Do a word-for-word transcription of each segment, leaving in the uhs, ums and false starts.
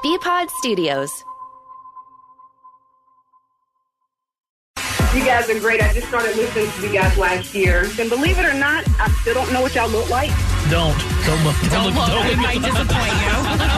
B-Pod Studios. You guys are great. I just started listening to you guys last year. And believe it or not, I still don't know what y'all look like. Don't. Don't look. Don't, Don't look. look. Don't I look. might disappoint you.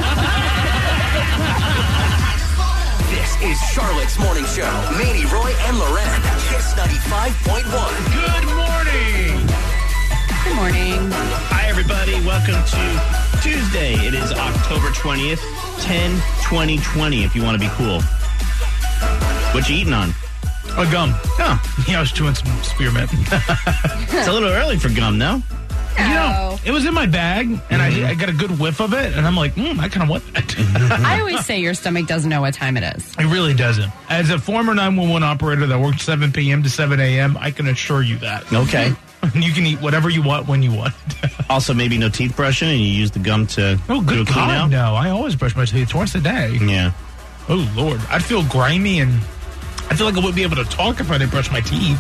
This is Charlotte's Morning Show. Manny, Roy, and Loren. Kiss ninety-five point one. Good morning. Good morning. Hi, everybody. Welcome to Tuesday. It is October twentieth, ten twenty twenty, if you want to be cool. What you eating on? A gum. Oh, Yeah, I was chewing some spearmint. it's a little early for gum, no? You know, it was in my bag, and I, I got a good whiff of it, and I'm like, mm, I kind of want that. I always say your stomach doesn't know what time it is. It really doesn't. As a former nine one one operator that worked seven p.m. to seven a.m., I can assure you that. Okay. You can eat whatever you want when you want. Also, maybe no teeth brushing, and you use the gum to Oh, do good a clean God, out? no. I always brush my teeth twice a day. Yeah. Oh, Lord. I'd feel grimy, and I feel like I wouldn't be able to talk if I didn't brush my teeth.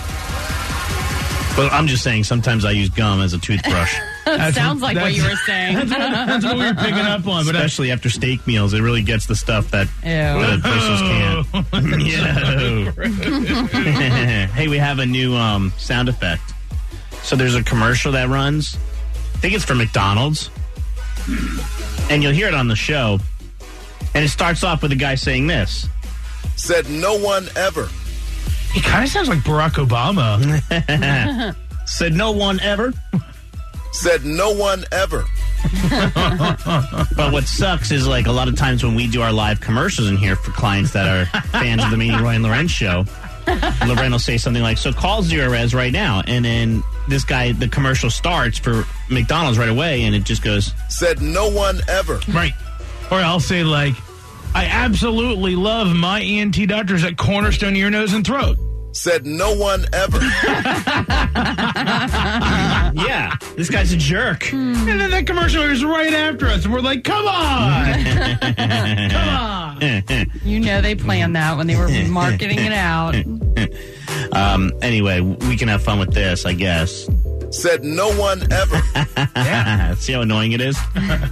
Well, I'm just saying, sometimes I use gum as a toothbrush. That's Sounds what- like what that's- you were saying. That's what we were picking up on. But I, Especially after steak meals, it really gets the stuff that other places can't. Hey, we have a new um, sound effect. So there's a commercial that runs. I think it's for McDonald's. And you'll hear it on the show. And it starts off with a guy saying this. Said no one ever. He kind of sounds like Barack Obama. Said no one ever. Said no one ever. But what sucks is, like, a lot of times when we do our live commercials in here for clients that are fans of the Manny, Roy, and Loren show, Loren will say something like, so call Zerorez right now. And then this guy, the commercial starts for McDonald's right away, and it just goes, Said no one ever. Right. Or I'll say, like, I absolutely love my E N T doctors at Cornerstone Ear, Nose, and Throat. Said no one ever. yeah, this guy's a jerk. And then that commercial is right after us, and we're like, come on! Come on! You know they planned that when they were marketing it out. um, anyway, we can have fun with this, I guess. Said no one ever. Yeah. See how annoying it is?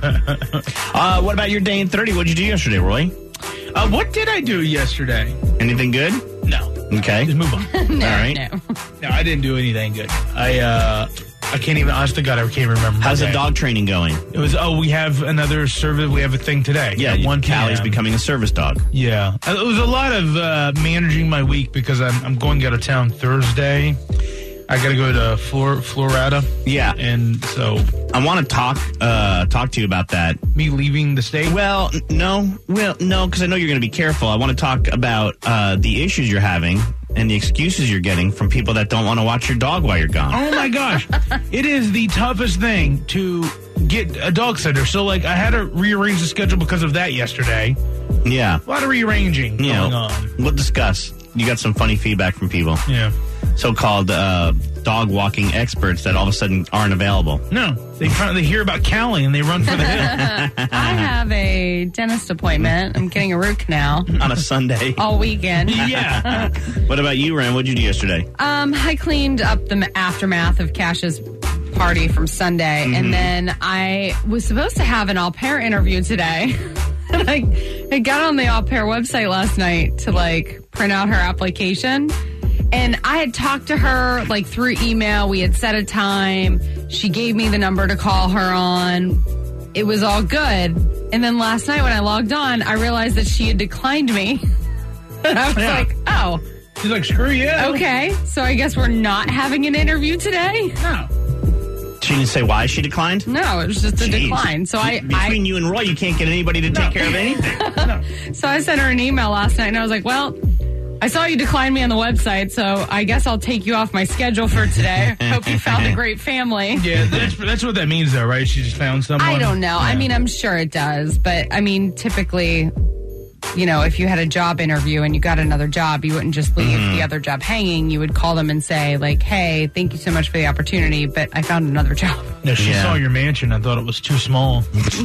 uh, what about your day in thirty? What'd you do yesterday, Roy? Uh, what did I do yesterday? Anything good? No. Okay. Just move on. No, All right. no. No, I didn't do anything good. I, uh... I can't even, honest to God, I can't remember. How's my the day. dog training going? It was, oh, we have another service, we have a thing today. Yeah, at one Callie's p.m. becoming a service dog. Yeah. Uh, It was a lot of uh, managing my week because I'm, I'm going out of town Thursday. I got to go to Flor- Florida. Yeah. And so... I want to talk uh, talk to you about that. Me leaving the state? Well, n- no. Well, no, because I know you're going to be careful. I want to talk about uh, the issues you're having and the excuses you're getting from people that don't want to watch your dog while you're gone. Oh, my gosh. It is the toughest thing to get a dog sitter. So, like, I had to rearrange the schedule because of that yesterday. Yeah. A lot of rearranging You going know, on. we'll discuss. You got some funny feedback from people. Yeah. So-called uh, dog walking experts that all of a sudden aren't available. No. They, they hear about Callie and they run for the hill. I have a dentist appointment. I'm getting a root canal On a Sunday. all weekend. Yeah. What about you, Ren? What'd you do yesterday? Um, I cleaned up the aftermath of Cash's party from Sunday, Mm-hmm. and then I was supposed to have an au pair interview today. And I, I got on the au pair website last night to, like, print out her application. And I had talked to her, like, through email. We had set a time. She gave me the number to call her on. It was all good. And then last night when I logged on, I realized that she had declined me. And I was Yeah. like, oh, She's like, screw you. okay. So I guess we're not having an interview today? No. She didn't say why she declined? No, it was just a Jeez. decline. So I, Between I you and Roy, you can't get anybody to take care of anything. so I sent her an email last night, and I was like, well, I saw you decline me on the website, so I guess I'll take you off my schedule for today. Hope you found a great family. Yeah, that's, that's what that means, though, right? She just found someone. I don't know. I Yeah. mean, I'm sure it does, but I mean, typically, you know, if you had a job interview and you got another job, you wouldn't just leave Mm-hmm. the other job hanging. You would call them and say, like, hey, thank you so much for the opportunity, but I found another job. No, she Yeah. saw your mansion and thought it was too small.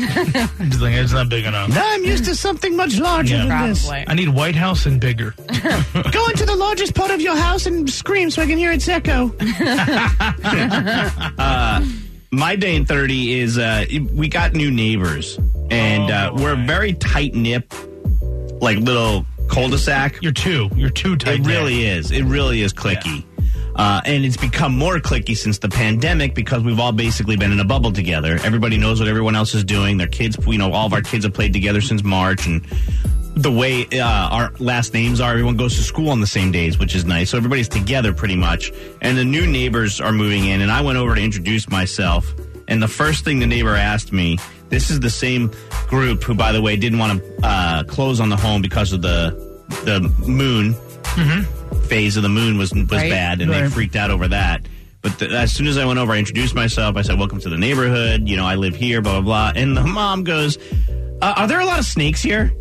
She's like, it's not big enough. I'm used to something much larger Yeah. than this. Probably. I need White House and bigger. Go into the largest part of your house and scream so I can hear its echo. uh, my day in thirty is uh, we got new neighbors. And uh, Oh, we're my. very tight-knit, like little cul-de-sac. You're two. You're too tight. It really is. It really is clicky. Uh, and it's become more clicky since the pandemic because we've all basically been in a bubble together. Everybody knows what everyone else is doing. Their kids, you know, all of our kids have played together since March. And the way uh, our last names are, everyone goes to school on the same days, which is nice. So everybody's together pretty much. And the new neighbors are moving in. And I went over to introduce myself. And the first thing the neighbor asked me, this is the same group who, by the way, didn't want to uh, close on the home because of the the moon. Mm-hmm. Phase of the moon was was Right. bad, and Right. they freaked out over that. But the, as soon as I went over, I introduced myself. I said, welcome to the neighborhood. You know, I live here, blah, blah, blah. And the mom goes, uh, are there a lot of snakes here?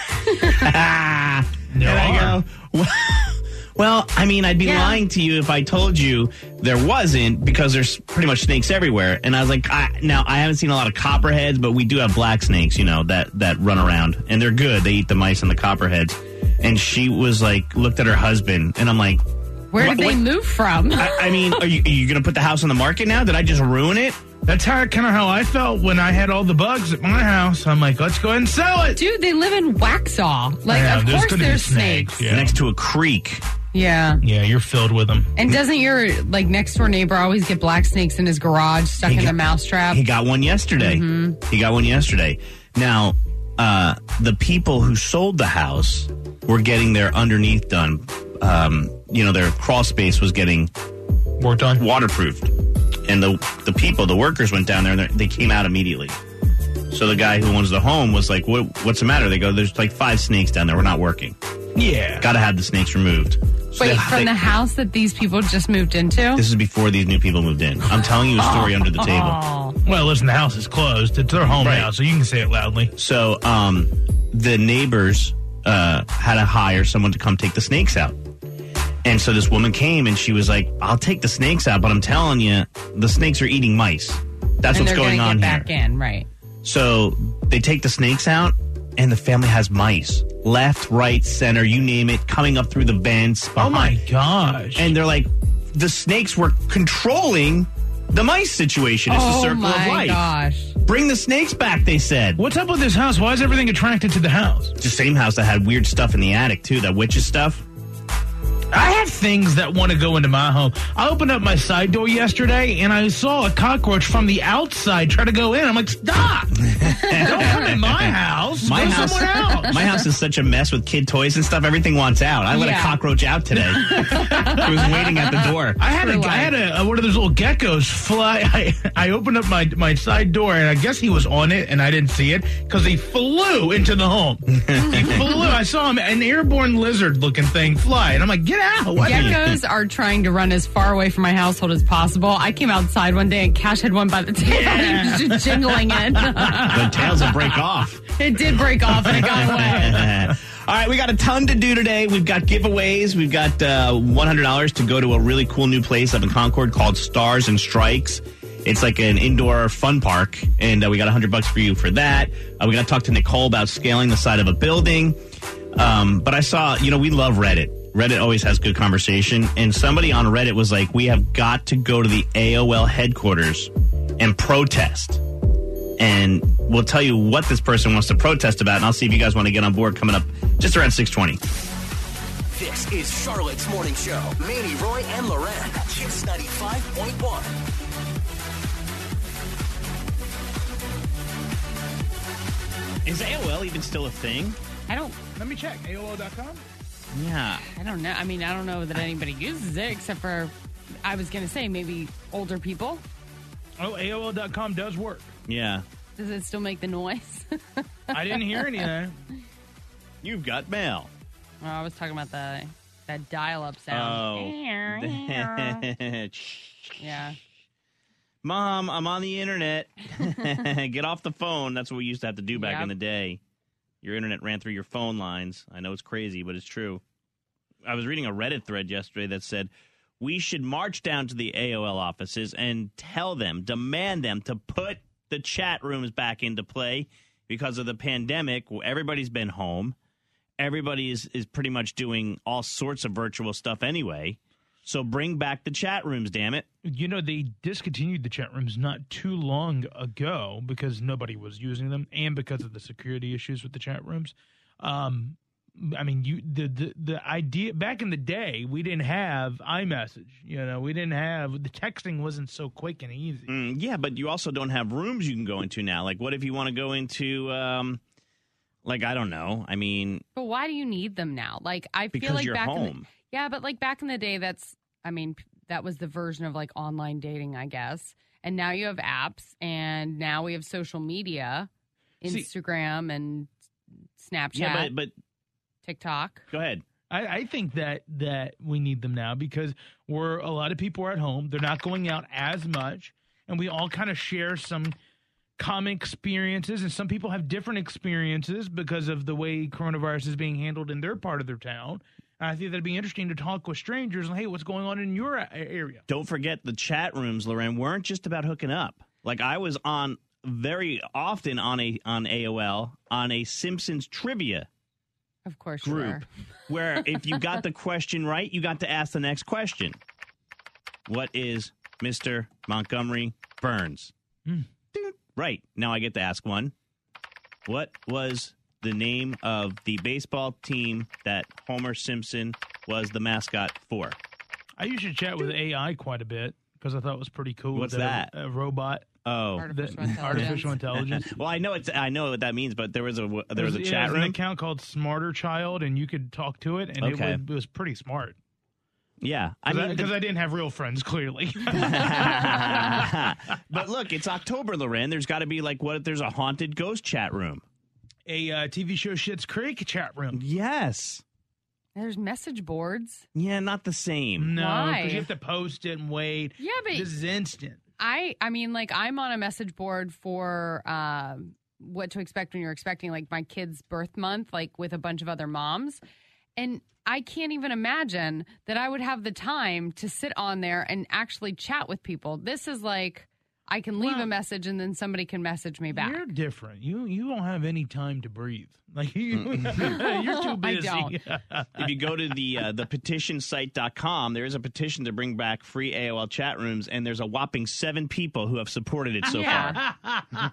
There and I are. go, well, well, I mean, I'd be Yeah. lying to you if I told you there wasn't, because there's pretty much snakes everywhere. And I was like, I, now, I haven't seen a lot of copperheads, but we do have black snakes, you know, that, that run around. And they're good. They eat the mice and the copperheads. And she was like, looked at her husband, and I'm like, Where What- did they what- move from? I, I mean, are you, are you going to put the house on the market now? Did I just ruin it? That's how kind of how I felt when I had all the bugs at my house. I'm like, let's go ahead and sell it. Dude, they live in Waxhaw. Like, Yeah, of there's course gonna be there's snakes, snakes. yeah. Next to a creek. Yeah. Yeah, you're filled with them. And doesn't your, like, next door neighbor always get black snakes in his garage stuck He in got- the mousetrap? He got one yesterday. He got one yesterday. Now, uh, the people who sold the house were getting their underneath done. Um, you know, their crawl space was getting Worked on. waterproofed. And the the people, the workers went down there, and they came out immediately. So the guy who owns the home was like, what, what's the matter? They go, there's like five snakes down there. We're not working. Yeah. Got to have the snakes removed. So Wait, they- from they- the house that these people just moved into? This is before these new people moved in. I'm telling you a story under the table. Oh. Well, listen, the house is closed. It's their home Right. now, so you can say it loudly. So um, the neighbors uh, had to hire someone to come take the snakes out. And so this woman came and she was like, I'll take the snakes out, but I'm telling you, the snakes are eating mice. That's And what's they're going gonna on get here. back in, right. So they take the snakes out, and the family has mice. Left, right, center, you name it, coming up through the vents. Oh, my behind. gosh. And they're like, the snakes were controlling the mice situation. It's the Oh circle of my life. gosh. Bring the snakes back, they said. What's up with this house? Why is everything attracted to the house? It's the same house that had weird stuff in the attic, too, that witches stuff. I have things that want to go into my home. I opened up my side door yesterday, and I saw a cockroach from the outside try to go in. I'm like, stop! Don't come in my house. My go house, somewhere else. my house is such a mess with kid toys and stuff. Everything wants out. I let Yeah. a cockroach out today. It was waiting at the door. I had a, True I had life. a, a one of those little geckos fly. I, I opened up my my side door, and I guess he was on it, and I didn't see it because he flew into the home. He flew. I saw him, an airborne lizard-looking thing fly, and I'm like, get out! What? Geckos are trying to run as far away from my household as possible. I came outside one day and Cash had one by the tail. Yeah. He was just jingling it. The tails will break off. It did break off and it got away. All right, we got a ton to do today. We've got giveaways. We've got uh, one hundred dollars to go to a really cool new place up in Concord called Stars and Strikes. It's like an indoor fun park, and uh, we got one hundred bucks for you for that. Uh, we got to talk to Nicole about scaling the side of a building. Um, but I saw, you know, we love Reddit. Reddit always has good conversation, and somebody on Reddit was like, we have got to go to the A O L headquarters and protest. And we'll tell you what this person wants to protest about, and I'll see if you guys want to get on board coming up just around six twenty. This is Charlotte's Morning Show. Manny, Roy, and Loren. Kiss ninety-five point one. Is A O L even still a thing? I don't Let me check. A O L dot com. Yeah. I don't know. I mean, I don't know that anybody uses it except for I was going to say maybe older people. Oh, A O L dot com does work. Yeah. Does it still make the noise? I didn't hear any of that. You've got mail. Oh, I was talking about the that dial-up sound. Oh. Yeah. Mom, I'm on the internet. Get off the phone. That's what we used to have to do back Yep. in the day. Your internet ran through your phone lines. I know it's crazy, but it's true. I was reading a Reddit thread yesterday that said, we should march down to the A O L offices and tell them, demand them to put the chat rooms back into play because of the pandemic. Everybody's been home. Everybody is, is pretty much doing all sorts of virtual stuff anyway. So bring back the chat rooms, damn it. You know, they discontinued the chat rooms not too long ago because nobody was using them and because of the security issues with the chat rooms. Um, I mean, you the, the the idea back in the day, we didn't have iMessage. You know, we didn't have the texting wasn't so quick and easy. Mm, yeah, but you also don't have rooms you can go into now. Like, what if you want to go into, um, like, I don't know. I mean, But why do you need them now? Like, I feel Because like you're back in home. the, yeah, but like back in the day, that's I mean, p- that was the version of like online dating, I guess. And now you have apps, and now we have social media, See- Instagram and Snapchat, yeah, but but TikTok. go ahead. I, I think that that we need them now because we're a lot of people are at home. They're not going out as much, and we all kind of share some common experiences. And some people have different experiences because of the way coronavirus is being handled in their part of their town. And I think that'd be interesting to talk with strangers. Like, hey, what's going on in your a- area? Don't forget the chat rooms, Loren, weren't just about hooking up. Like, I was on very often on a on A O L on a Simpsons trivia Of course, you group are. where if you got the question right, you got to ask the next question. What is Mister Montgomery Burns? Hmm. Dude. Right. Now I get to ask one. What was the name of the baseball team that Homer Simpson was the mascot for? I used to chat with A I quite a bit because I thought it was pretty cool. What's a, that? A robot. Oh. Artificial The- intelligence. artificial intelligence. Well, I know it's I know what that means, but there was a there was a It chat an room. account called Smarter Child, and you could talk to it, and Okay. it, was, it was pretty smart. Yeah. I Because I, mean, 'cause I didn't have real friends, clearly. but look, it's October, Loren. There's got to be like, what if there's a haunted ghost chat room? A uh, T V show Schitt's Creek chat room. Yes. There's message boards. Yeah, not the same. No, Why? because you have to post it and wait. Yeah, but- this is instant. I I mean, like, I'm on a message board for um, what to expect when you're expecting, like, my kid's birth month, like, with a bunch of other moms. And I can't even imagine that I would have the time to sit on there and actually chat with people. This is like, I can leave Well, a message and then somebody can message me back. You're different. You you don't have any time to breathe. Like you, you're too busy. don't. If you go to the uh, the petition site dot com, there is a petition to bring back free A O L chat rooms, and there's a whopping seven people who have supported it so Yeah. far.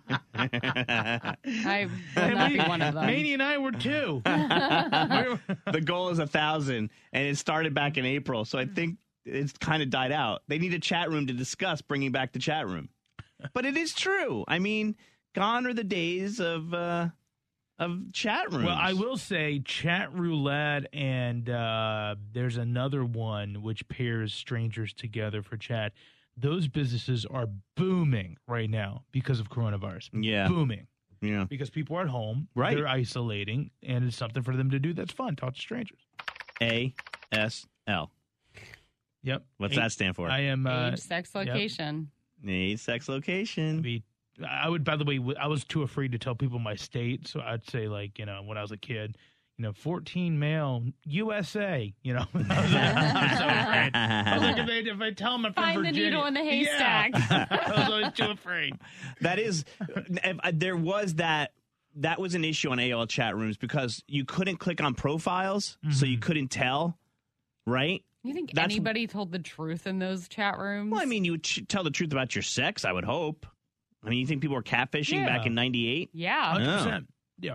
I will not be one of them. Manny and I were too. We're- The goal is a thousand, and it started back in April, so I think it's kind of died out. They need a chat room to discuss bringing back the chat room. But it is true. I mean, gone are the days of uh, of chat rooms. Well, I will say chat roulette, and uh, there's another one which pairs strangers together for chat. Those businesses are booming right now because of coronavirus. Yeah. Booming. Yeah. Because people are at home. Right. They're isolating, and it's something for them to do that's fun. Talk to strangers. A S L. Yep. What's Hey, that stand for? I am. Uh, Age, sex, location. Need sex location. be, I would, by the way, I was too afraid to tell people my state. So I'd say, like, you know, when I was a kid, you know, fourteen male, U S A, you know. I was, I was so afraid. I was like, if, they, if I tell them I'm from Find the Virginia. needle in the haystack. Yeah. I was always too afraid. That is, if, uh, there was that. That was an issue on A O L chat rooms because you couldn't click on profiles, so you couldn't tell, right? You think That's- anybody told the truth in those chat rooms? Well, I mean, you would ch- tell the truth about your sex, I would hope. I mean, you think people were catfishing Yeah. back in ninety-eight? yeah. one hundred percent. Yeah.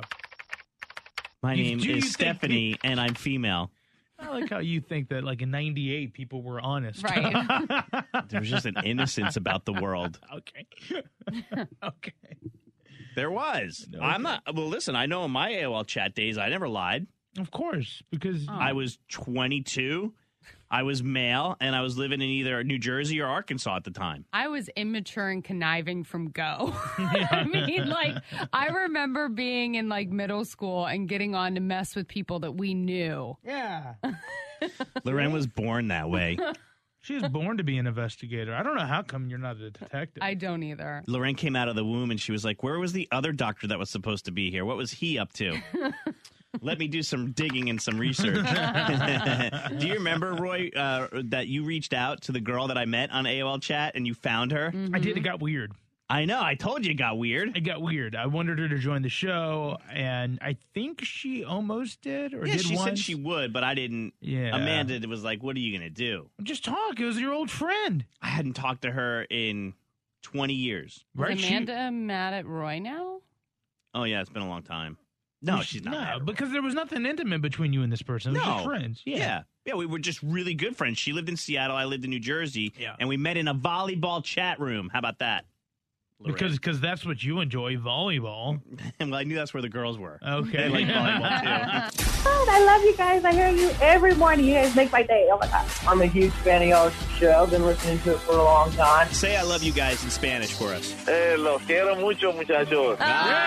My You- name do you is think Stephanie, and I'm female. I like how you think that, like, in ninety-eight, people were honest. Right. There's just an innocence about the world. Okay. Okay. There was. I'm not. Well, listen, I know in my A O L chat days, I never lied. Of course, because I was twenty-two. I was male, and I was living in either New Jersey or Arkansas at the time. I was immature and conniving from go. I mean, like, I remember being in, like, middle school and getting on to mess with people that we knew. yeah. Loren was born that way. She was born to be an investigator. I don't know how come you're not a detective. I don't either. Loren came out of the womb, and she was like, where was the other doctor that was supposed to be here? What was he up to? Let me do some digging and some research. Do you remember, Roy, uh, that you reached out to the girl that I met on A O L chat and you found her? I did. It got weird. I know. I told you it got weird. It got weird. I wanted her to join the show, and I think she almost did, or Yeah, did she once. said she would, but I didn't. Yeah. Amanda was like, what are you going to do? Just talk. It was your old friend. I hadn't talked to her in twenty years. Right? Is She- Amanda mad at Roy now? Oh, yeah, it's been a long time. No, she's not. No, mad at her. because there was nothing intimate between you and this person. It was No. just friends. Yeah. Yeah. Yeah, we were just really good friends. She lived in Seattle. I lived in New Jersey. Yeah. And we met in a volleyball chat room. How about that? Because because that's what you enjoy, volleyball. well, I knew that's where the girls were. Okay. They like volleyball, too. Oh, I love you guys. I hear you every morning. You guys make my day. Oh, my God. I'm a huge fan of y'all's show. I've been listening to it for a long time. Say I love you guys in Spanish for us. Eh, los quiero mucho, muchachos.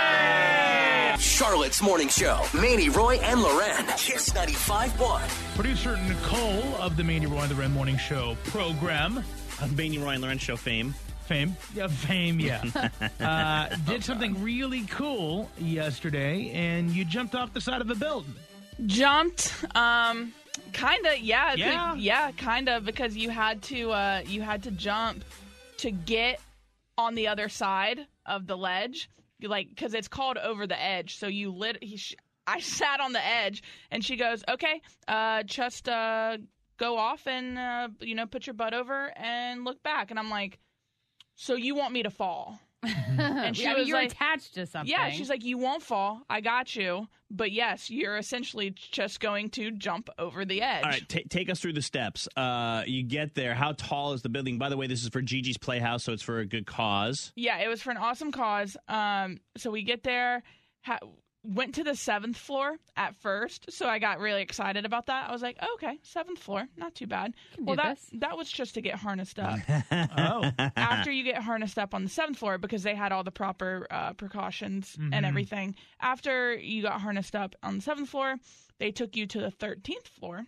Charlotte's Morning Show. Manny, Roy, and Loren. Kiss ninety-five point one. Producer Nicole of the Mandy Roy and the Red Morning Show program. Of Manny, Roy, and Lorenz show fame. Fame. Yeah, fame, yeah. uh, did something really cool yesterday, and you jumped off the side of a building. Jumped, um, kind of, yeah, Yeah? could- yeah, kind of, because you had to, uh, you had to jump to get on the other side of the ledge, like, because it's called over the edge. So you lit. He, sh- I sat on the edge, and she goes, "Okay, uh, just uh, go off and uh, you know, put your butt over and look back." And I'm like, "So you want me to fall?" And she I mean, was you're like, attached to something. Yeah, she's like, "You won't fall. I got you. But yes, you're essentially just going to jump over the edge." All right, t- take us through the steps. Uh, you get there. How tall is the building? By the way, this is for Gigi's Playhouse, so it's for a good cause. Yeah, it was for an awesome cause. Um, so we get there, ha- went to the seventh floor at first. So I got really excited about that. I was like, oh, okay, seventh floor, not too bad. Can Well, do that this. that was just to get harnessed up. Oh. After you get harnessed up on the seventh floor, because they had all the proper uh, precautions Mm-hmm. and everything. After you got harnessed up on the seventh floor, they took you to the thirteenth floor.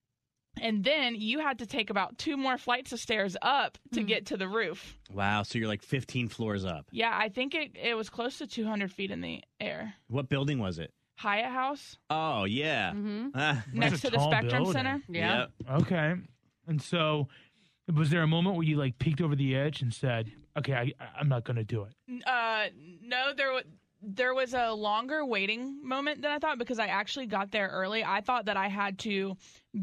And then you had to take about two more flights of stairs up to Mm. get to the roof. Wow, so you're like fifteen floors up. Yeah, I think it, it was close to two hundred feet in the air. What building was it? Hyatt House, Oh, yeah. Mm-hmm. Ah, next a to the tall Spectrum building. Center. Yeah. yep. Okay. And so, was there a moment where you like peeked over the edge and said, "Okay, I, I'm not going to do it"? Uh, no, there was there was a longer waiting moment than I thought, because I actually got there early. I thought that I had to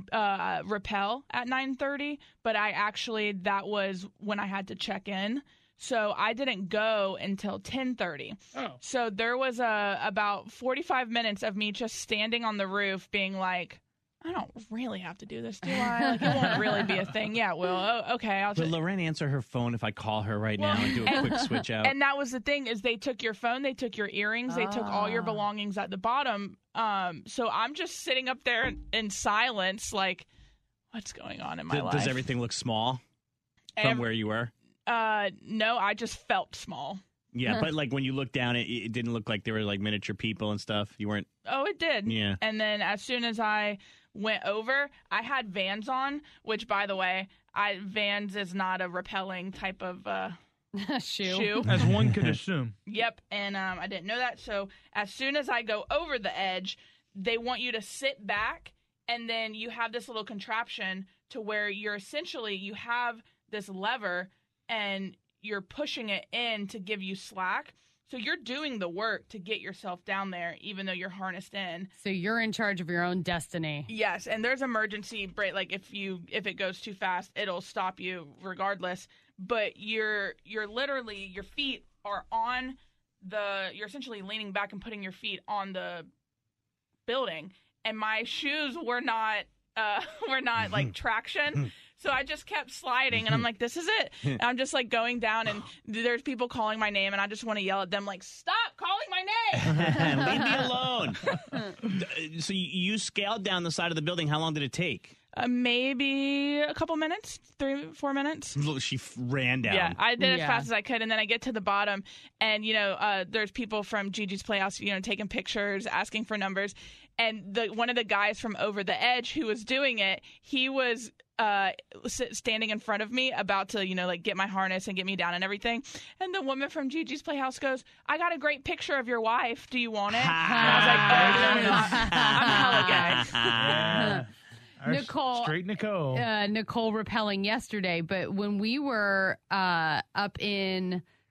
uh, rappel at nine thirty, but I actually that was when I had to check in. So I didn't go until ten thirty. Oh. So there was a about forty-five minutes of me just standing on the roof being like, I don't really have to do this, do I? Like, it won't really be a thing. Yeah, well, oh, okay. I'll Will just... Loren answer her phone if I call her right now and do a quick switch out? And that was the thing, is they took your phone, they took your earrings, they took all your Ah. belongings at the bottom. Um, so I'm just sitting up there in, in silence, like, what's going on in my Th- life? Does everything look small from Ev- where you were? Uh, no, I just felt small. Yeah, but like when you looked down, it, it didn't look like there were like miniature people and stuff. You weren't. Oh, it did. Yeah. And then as soon as I went over, I had Vans on, which, by the way, I Vans is not a repelling type of uh, Shoe. shoe. As one could assume. Yep, and um, I didn't know that. So as soon as I go over the edge, they want you to sit back, and then you have this little contraption to where you're essentially, you have this lever, and you're pushing it in to give you slack. So you're doing the work to get yourself down there, even though you're harnessed in. So you're in charge of your own destiny. Yes, and there's emergency brake. Like if you if it goes too fast, it'll stop you regardless. But you're you're literally, your feet are on the. You're essentially leaning back and putting your feet on the building. And my shoes were not uh, were not like traction. So I just kept sliding, and I'm like, this is it. And I'm just like going down, and there's people calling my name, and I just want to yell at them, like, stop calling my name. Leave me alone. So you, you scaled down the side of the building. How long did it take? Uh, maybe a couple minutes, three, four minutes. She f- ran down. Yeah, I did as Yeah. fast as I could, and then I get to the bottom, and you know, uh, there's people from Gigi's Playhouse, you know, taking pictures, asking for numbers, and the one of the guys from Over the Edge who was doing it, he was uh, sit, standing in front of me, about to, you know, like get my harness and get me down and everything, and the woman from Gigi's Playhouse goes, "I got a great picture of your wife. Do you want it?" And I was like, "Oh, no, I'm hella gay." Yeah. Our Nicole- Straight Nicole. uh, Nicole repelling yesterday, but when we were uh, up in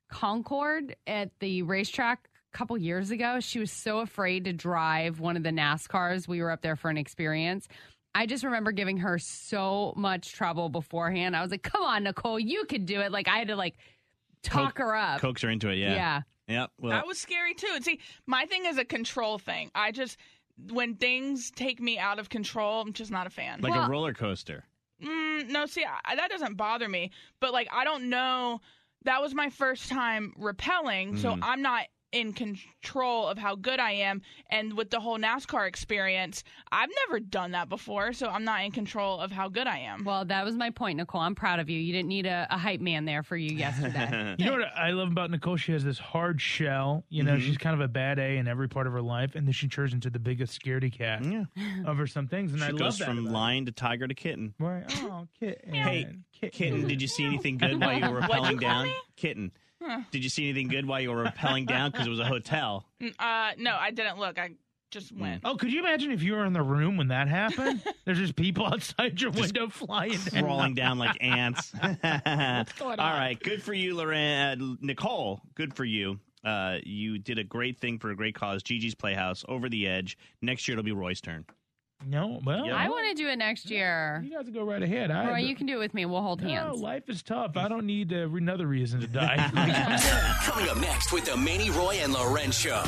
Concord at the racetrack a couple years ago. She was so afraid to drive one of the NASCARs. We were up there for an experience. I just remember giving her so much trouble beforehand. I was like, come on, Nicole, you could do it. Like, I had to, like, talk Co- her up. Coax her into it, yeah. Yeah. Yep. Well, That was scary, too. And see, my thing is a control thing. I just, when things take me out of control, I'm just not a fan. like Well- a roller coaster. Mm, no, see, I, that doesn't bother me. But, like, I don't know. That was my first time rappelling, so Mm. I'm not in control of how good I am. And with the whole NASCAR experience, I've never done that before, so I'm not in control of how good I am. Well, that was my point, Nicole. I'm proud of you. You didn't need a, a hype man there for you yesterday. You know what I love about Nicole? She has this hard shell. You know, Mhm. she's kind of a bad A in every part of her life, and then she turns into the biggest scaredy cat Yeah. over some things. And I She love goes that from about her. lion to tiger to kitten. Right. Oh, kitten. Hey, kitten. Kitten, did you see anything good while you were What'd you rappelling call down? me? Kitten. Huh. Did you see anything good while you were rappelling down? Because it was a hotel. Mm, Uh, no, I didn't look. I just went. Oh, could you imagine if you were in the room when that happened? There's just people outside your window flying down. Crawling down like ants. What's going All on? right, good for you, Lorraine. Uh, Nicole, good for you. Uh, you did a great thing for a great cause. Gigi's Playhouse, Over the Edge. Next year it'll be Roy's turn. No, well, Yeah. I want to do it next year. you guys go right ahead. I, Roy, you can do it with me. We'll hold no, hands. life is tough. I don't need uh, another reason to die. Coming up next with the Manny, Roy, and Loren Show.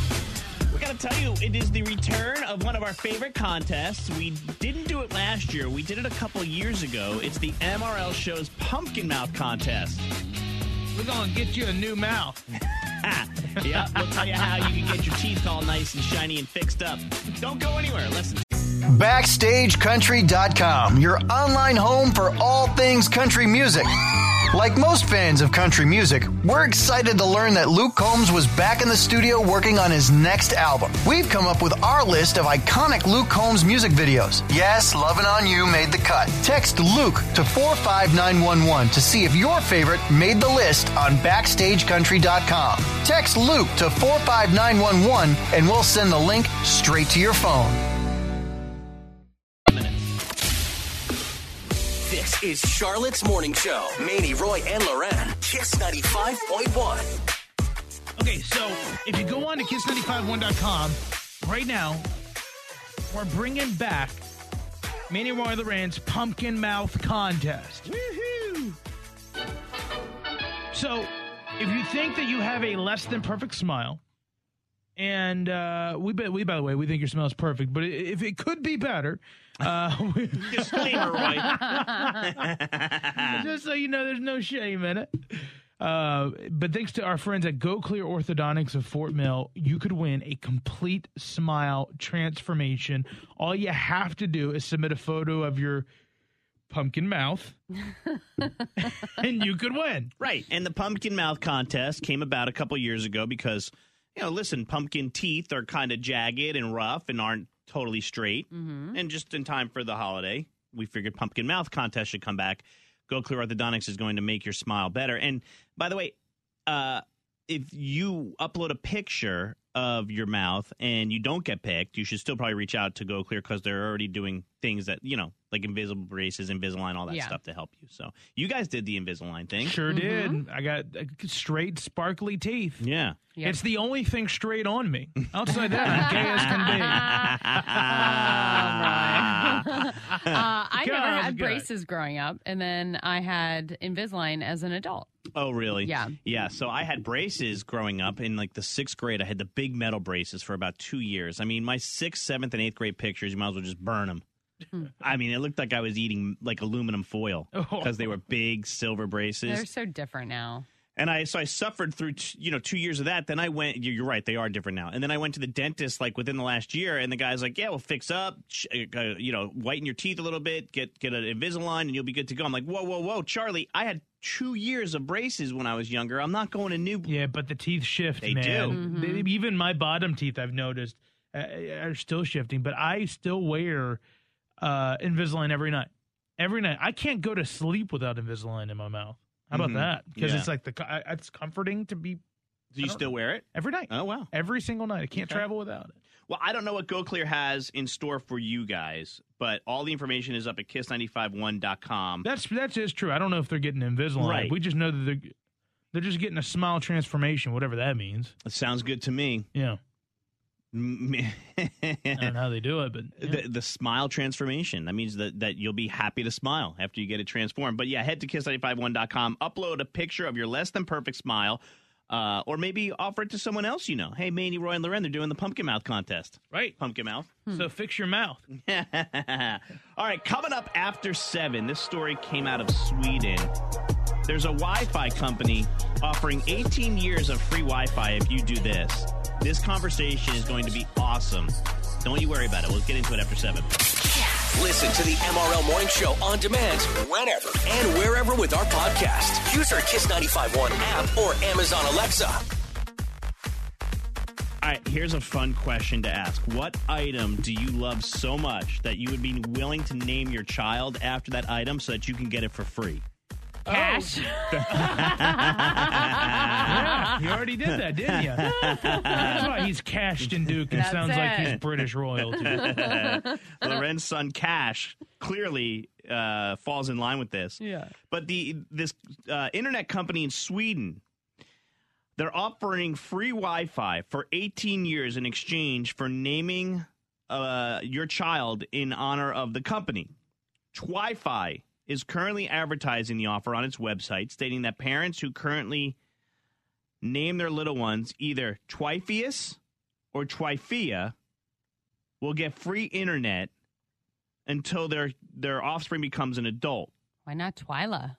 We got to tell you, it is the return of one of our favorite contests. We didn't do it last year. We did it a couple years ago. It's the M R L Show's Pumpkin Mouth Contest. We're going to get you a new mouth. Yeah, we'll tell you how you can get your teeth all nice and shiny and fixed up. Don't go anywhere. Listen. Backstage Country dot com, your online home for all things country music. Like most fans of country music, we're excited to learn that Luke Combs was back in the studio working on his next album. We've come up with our list of iconic Luke Combs music videos. Yes, Lovin' On You made the cut. Text Luke to four five nine one one to see if your favorite made the list on Backstage Country dot com. Text Luke to four five nine one one and we'll send the link straight to your phone. This is Charlotte's Morning Show. Manny, Roy, and Loren. Kiss ninety-five point one. Okay, so if you go on to kiss nine five one dot com, right now, we're bringing back Manny, Roy, and Loren's Pumpkin Mouth Contest. Woohoo! So, if you think that you have a less than perfect smile, and uh, we, we, by the way, we think your smile is perfect, but if it could be better, uh, we, Disclaimer, Roy. just so you know, there's no shame in it. Uh, but thanks to our friends at Go Clear Orthodontics of Fort Mill, you could win a complete smile transformation. All you have to do is submit a photo of your pumpkin mouth, and you could win. Right. And the Pumpkin Mouth Contest came about a couple years ago because, you know, listen, pumpkin teeth are kind of jagged and rough and aren't totally straight. Mm-hmm. And just in time for the holiday, we figured Pumpkin Mouth Contest should come back. Go Clear Orthodontics is going to make your smile better. And by the way, uh, if you upload a picture of your mouth and you don't get picked, you should still probably reach out to Go Clear because they're already doing things that, you know, like invisible braces, Invisalign, all that Yeah. stuff to help you. So you guys did the Invisalign thing. Sure did. I got uh, straight, sparkly teeth. Yeah. Yep. It's the only thing straight on me. Outside that, I'm gay as can be. uh, I never God, had God. braces growing up, and then I had Invisalign as an adult. Oh, really? Yeah. Yeah. So I had braces growing up in like the sixth grade. I had the big metal braces for about two years. I mean, my sixth, seventh, and eighth grade pictures, you might as well just burn them. I mean, it looked like I was eating like aluminum foil because they were big silver braces. They're so different now. And I so I suffered through t- you know two years of that. Then I went. You're right, they are different now. And then I went to the dentist like within the last year, and the guy's like, "Yeah, we'll fix up, sh- uh, you know, whiten your teeth a little bit, get get an Invisalign, and you'll be good to go." I'm like, "Whoa, whoa, whoa, Charlie! I had two years of braces when I was younger. I'm not going to new." Yeah, but the teeth shift, They man. do. Mm-hmm. They- even my bottom teeth, I've noticed, uh, are still shifting. But I still wear uh, Invisalign every night. Every night. I can't go to sleep without Invisalign in my mouth. How about Mhm. that? Because Yeah. it's like the co- I- it's comforting to be Do you I don't- still wear it? every night. Oh wow. Every single night. I can't Okay. travel without it. Well, I don't know what Go Clear has in store for you guys, but all the information is up at kiss nine five one dot com. That's that's just true. I don't know if they're getting Invisalign. Right. We just know that they're They're just getting a smile transformation, whatever that means. It sounds good to me. Yeah. I don't know how they do it, but yeah. the, the smile transformation. That means that, that you'll be happy to smile after you get it transformed. But yeah, head to kiss nine five one dot com, upload a picture of your less than perfect smile, uh, or maybe offer it to someone else you know. Hey, Manny, Roy, and Loren, they're doing the pumpkin mouth contest. Right. Pumpkin mouth. Hmm. So fix your mouth. All right, coming up after seven, this story came out of Sweden. There's a Wi-Fi company offering eighteen years of free Wi-Fi if you do this. This conversation is going to be awesome. Don't you worry about it. We'll get into it after seven. Listen to the M R L Morning Show on demand whenever and wherever with our podcast. Use our Kiss ninety-five point one app or Amazon Alexa. All right, here's a fun question to ask. What item do you love so much that you would be willing to name your child after that item so that you can get it for free? Cash. Yeah, you already did that, didn't you? That's why he's cashed in Duke and That's sounds it. like he's British royalty. Loren's son, Cash, clearly uh, falls in line with this. Yeah. But the this uh, internet company in Sweden, they're offering free Wi-Fi for eighteen years in exchange for naming uh, your child in honor of the company. Wi-Fi is currently advertising the offer on its website, stating that parents who currently name their little ones either Twyfius or Twyfia will get free internet until their their offspring becomes an adult. Why not Twyla?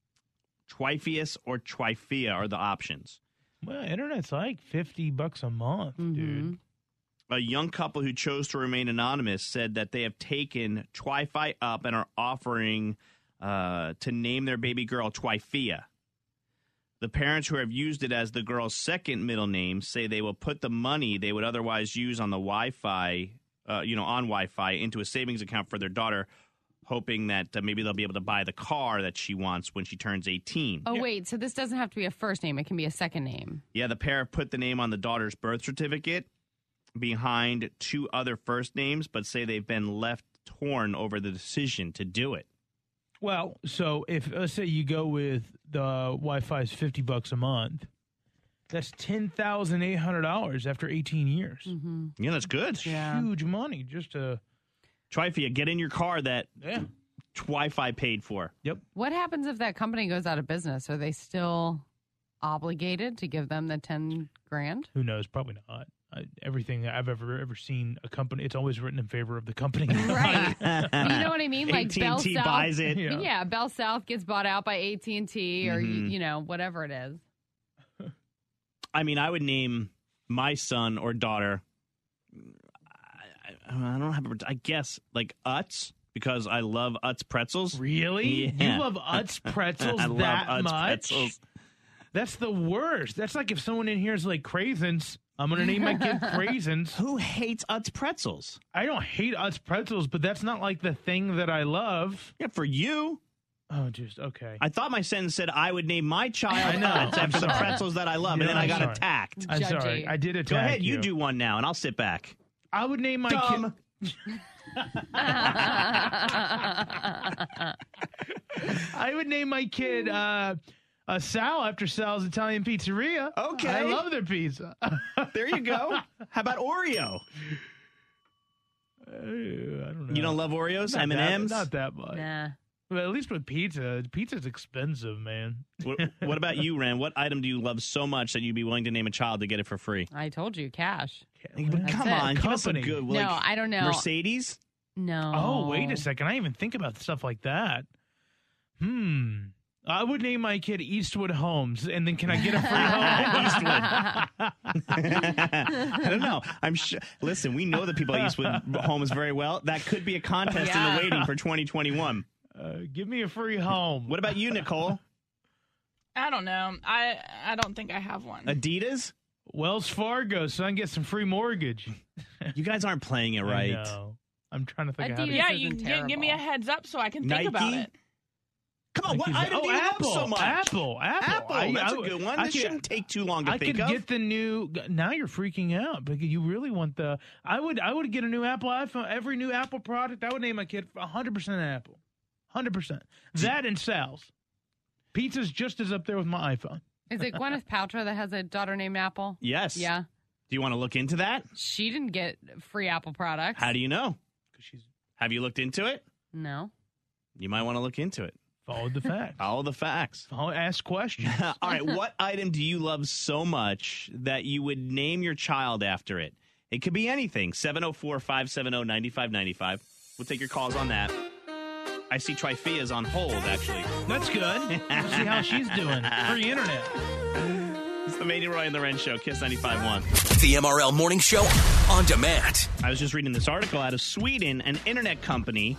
Twyfius or Twyfia are the options. Well, internet's like fifty bucks a month, Mm-hmm. dude. A young couple who chose to remain anonymous said that they have taken Twi-Fi up and are offering uh, to name their baby girl Twyfia. The parents who have used it as the girl's second middle name say they will put the money they would otherwise use on the Wi-Fi, uh, you know, on Wi-Fi into a savings account for their daughter, hoping that uh, maybe they'll be able to buy the car that she wants when she turns eighteen. Oh, wait. So this doesn't have to be a first name. It can be a second name. Yeah, the pair put the name on the daughter's birth certificate behind two other first names, but say they've been left torn over the decision to do it. Well, so if let's say you go with the Wi-Fi is fifty bucks a month, that's ten thousand eight hundred dollars after eighteen years. Mm-hmm. Yeah, that's good. Yeah. Huge money just to Twyfia, get in your car that yeah. Wi-Fi paid for. Yep. What happens if that company goes out of business? Are they still obligated to give them the ten grand? Who knows? Probably not. I, everything I've ever ever seen a company, it's always written in favor of the company. Right. You know what I mean? Like A T and Bell T South buys it. Yeah. Yeah, Bell South gets bought out by A T and T or, Mhm. you, you know, whatever it is. I mean, I would name my son or daughter, I, I, I don't have, a, I guess, like Utz, because I love Utz pretzels. Really? Yeah. You love Utz pretzels I love that Utz much? pretzels. That's the worst. That's like if someone in here is like Craisins. I'm going to name my kid Craisins. Who hates Utz pretzels? I don't hate Utz pretzels, but that's not like the thing that I love. Yeah, for you. Oh, just okay. I thought my sentence said I would name my child I know. Utz I'm after the sorry. pretzels that I love, Yeah, and then I I'm got sorry. attacked. I'm Judgy. sorry. I did attack Go ahead, you you. do one now, and I'll sit back. I would name my Dumb. kid. I would name my kid uh, uh, Sal after Sal's Italian Pizzeria. Okay. I love their pizza. There you go. How about Oreo? Uh, I don't know. You don't love Oreos? Not M and that- M's? Not that much. Nah. But at least with pizza, pizza's expensive, man. What, what about you, Ren? What item do you love so much that you'd be willing to name a child to get it for free? I told you, cash. But come it. on, give us some Company. good. No, Like, I don't know. Mercedes? No. Oh, wait a second. I didn't even think about stuff like that. Hmm. I would name my kid Eastwood Holmes, and then can I get a free home? I don't know. I'm sure. Listen, we know the people at Eastwood Homes very well. That could be a contest in Yeah. the waiting for twenty twenty-one. Uh, give me a free home. What about you, Nicole? I don't know. I I don't think I have one. Adidas? Wells Fargo, so I can get some free mortgage. You guys aren't playing it right. I know. I'm trying to think of how to Adidas yeah, isn't you gi- terrible. give me a heads up so I can think Nike? about it. Come on, what Like, item oh, do you Apple, love so much? Apple, Apple, Apple, I- that's I- a good one. I This could- shouldn't take too long to I think could of. get the new. Now you're freaking out because you really want the. I would. I would get a new Apple iPhone. Every new Apple product, I would name my kid one hundred percent Apple. one hundred percent. That and Sal's. Pizza's just as up there with my iPhone. Is it Gwyneth Paltrow that has a daughter named Apple? Yes. Yeah. Do you want to look into that? She didn't get free Apple products. How do you know? She's Have you looked into it? No. You might want to look into it. followed the facts. Follow the facts. Follow, ask questions. All right. What item do you love so much that you would name your child after it? It could be anything. seven oh four, five seven oh, nine five nine five. We'll take your calls on that. I see Trifea's on hold, actually. That's good. We'll see how she's doing. Free internet. It's the Manny Roy and Loren Show, Kiss ninety-five point one. The M R L Morning Show on demand. I was just reading this article out of Sweden. An internet company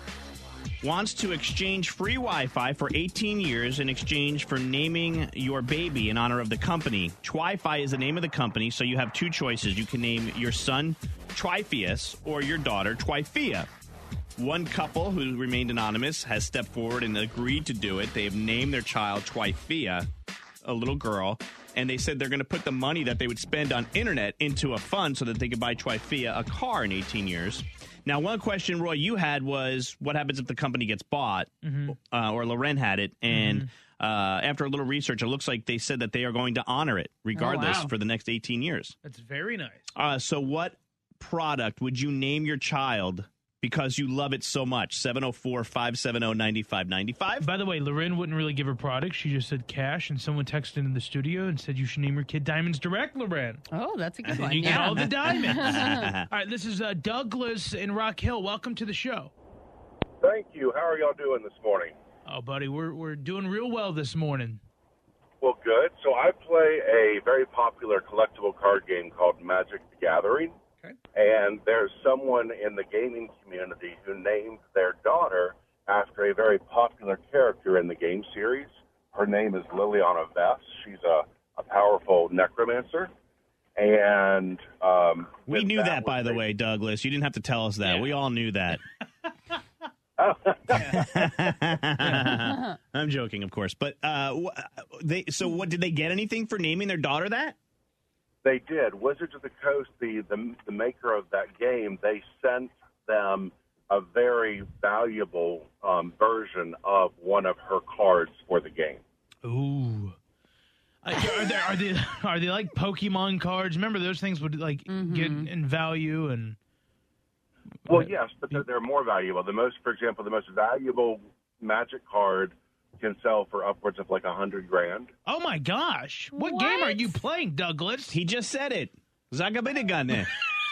wants to exchange free Wi-Fi for eighteen years in exchange for naming your baby in honor of the company. Twi-Fi is the name of the company, so you have two choices. You can name your son Trifeus or your daughter Trifea. One couple who remained anonymous has stepped forward and agreed to do it. They have named their child Trifea, a little girl, and they said they're going to put the money that they would spend on internet into a fund so that they could buy Trifea a car in eighteen years. Now, one question, Roy, you had was what happens if the company gets bought, mm-hmm. uh, or Loren had it, and mm-hmm. uh, after a little research, it looks like they said that they are going to honor it regardless oh, wow. for the next eighteen years. That's very nice. Uh, so what product would you name your child because you love it so much? seven oh four, five seven oh, nine five nine five. By the way, Loren wouldn't really give her product. She just said cash, and someone texted in the studio and said you should name your kid Diamonds Direct, Loren. Oh, that's a good one. You yeah. get all the diamonds. All right, this is uh, Douglas in Rock Hill. Welcome to the show. Thank you. How are y'all doing this morning? Oh, buddy, we're we're doing real well this morning. Well, good. So I play a very popular collectible card game called Magic the Gathering. Okay. And there's someone in the gaming community who named their daughter after a very popular character in the game series. Her name is Liliana Vess. She's a, a powerful necromancer. And um, we knew that, that by the a- way, Douglas. You didn't have to tell us that. Yeah. We all knew that. I'm joking, of course. But uh, they. So, what did they get anything for naming their daughter that? They did. Wizards of the Coast, the, the the maker of that game, they sent them a very valuable um, version of one of her cards for the game. Ooh. Uh, are, they, are they are they like Pokemon cards? Remember those things would like mm-hmm. get in value and. Well, uh, yes, but they're, they're more valuable. The most, for example, the most valuable Magic card can sell for upwards of like a hundred grand. Oh my gosh! What, what game are you playing, Douglas? He just said it. Zagabinigane.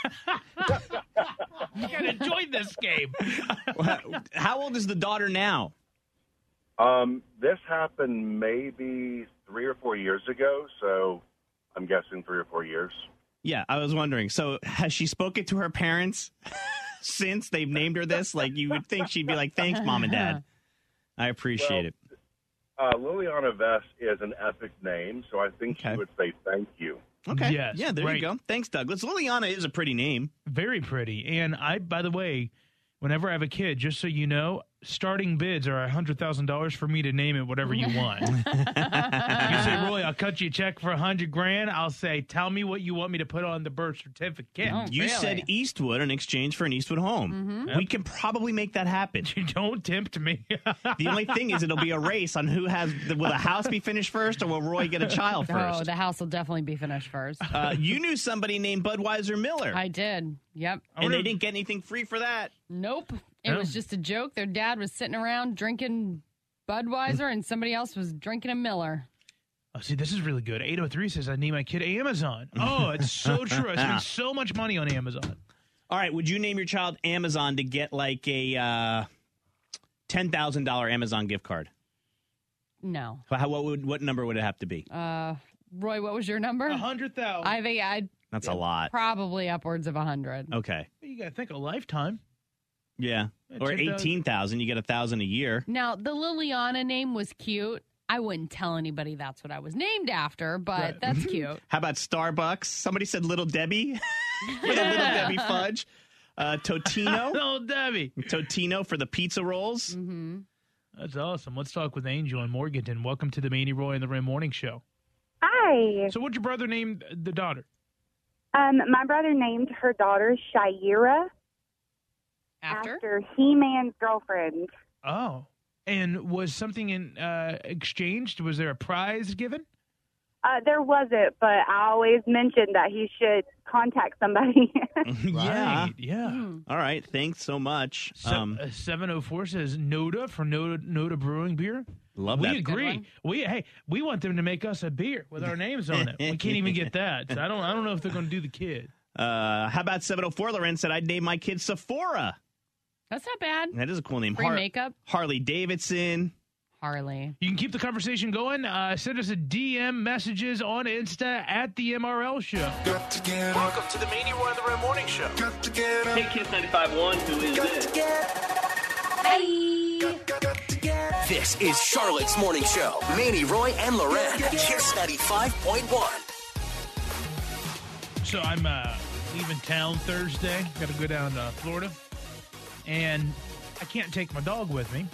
You gotta enjoy this game. How old is the daughter now? Um, this happened maybe three or four years ago, so I'm guessing three or four years. Yeah, I was wondering. So has she spoken to her parents since they've named her this? Like, you would think she'd be like, thanks, Mom and Dad. I appreciate well, it. Uh, Liliana Vess is an epic name, so I think okay. she would say thank you. Okay. Yes, yeah, there right. you go. Thanks, Douglas. Liliana is a pretty name. Very pretty. And I, by the way, whenever I have a kid, just so you know, starting bids are one hundred thousand dollars for me to name it whatever you want. You say, Roy, I'll cut you a check for one hundred grand. I'll say, tell me what you want me to put on the birth certificate. Oh, you really? said Eastwood in exchange for an Eastwood home. Mm-hmm. Yep. We can probably make that happen. You don't tempt me. The only thing is it'll be a race on who has, the, will the house be finished first or will Roy get a child first? Oh, the house will definitely be finished first. Uh, you knew somebody named Budweiser Miller. I did. Yep. And they didn't get anything free for that. Nope. It Oh. was just a joke. Their dad was sitting around drinking Budweiser and somebody else was drinking a Miller. Oh, see, this is really good. eight oh three says, I need my kid Amazon. Oh, it's so true. I spend so much money on Amazon. All right. Would you name your child Amazon to get like a uh, ten thousand dollars Amazon gift card? No. How, what, would, what number would it have to be? Uh, Roy, what was your number? one hundred thousand dollars. I think I'd That's a lot. probably upwards of one hundred. Okay. You got to think a lifetime. Yeah. Or eighteen thousand. You get a thousand a year. Now, the Liliana name was cute. I wouldn't tell anybody that's what I was named after, but Right. that's cute. How about Starbucks? Somebody said Little Debbie for the Little Debbie fudge. Uh, Totino. Oh, Debbie. Totino for the pizza rolls. Mm-hmm. That's awesome. Let's talk with Angel in Morganton. Welcome to the Manny Roy and the Ram Morning Show. Hi. So what'd your brother name the daughter? Um, my brother named her daughter Shaira After? after He-Man's girlfriend. Oh. And was something in uh, exchanged? Was there a prize given? Uh, there wasn't, but I always mentioned that he should contact somebody. Yeah. Right, yeah. All right. Thanks so much. Se- Um, uh, seven oh four says Noda for Noda, Noda Brewing Beer. Love we that. agree. We hey, we want them to make us a beer with our names on it. We can't even get that. So I don't I don't know if they're going to do the kid. uh, how about seven oh four? Loren said, I'd name my kid Sephora. That's not bad. That is a cool name. Free makeup. Harley Davidson. Harley. You can keep the conversation going. Uh, send us a D M messages on Insta at the M R L Show. Welcome to the Manny Roy and Loren Morning Show. Hey, Kiss ninety-five point one, who is this? Hey. This is Charlotte's Morning Show. Manny Roy and Loren. Kiss ninety-five point one. So I'm uh, leaving town Thursday. Got to go down to Florida. And I can't take my dog with me.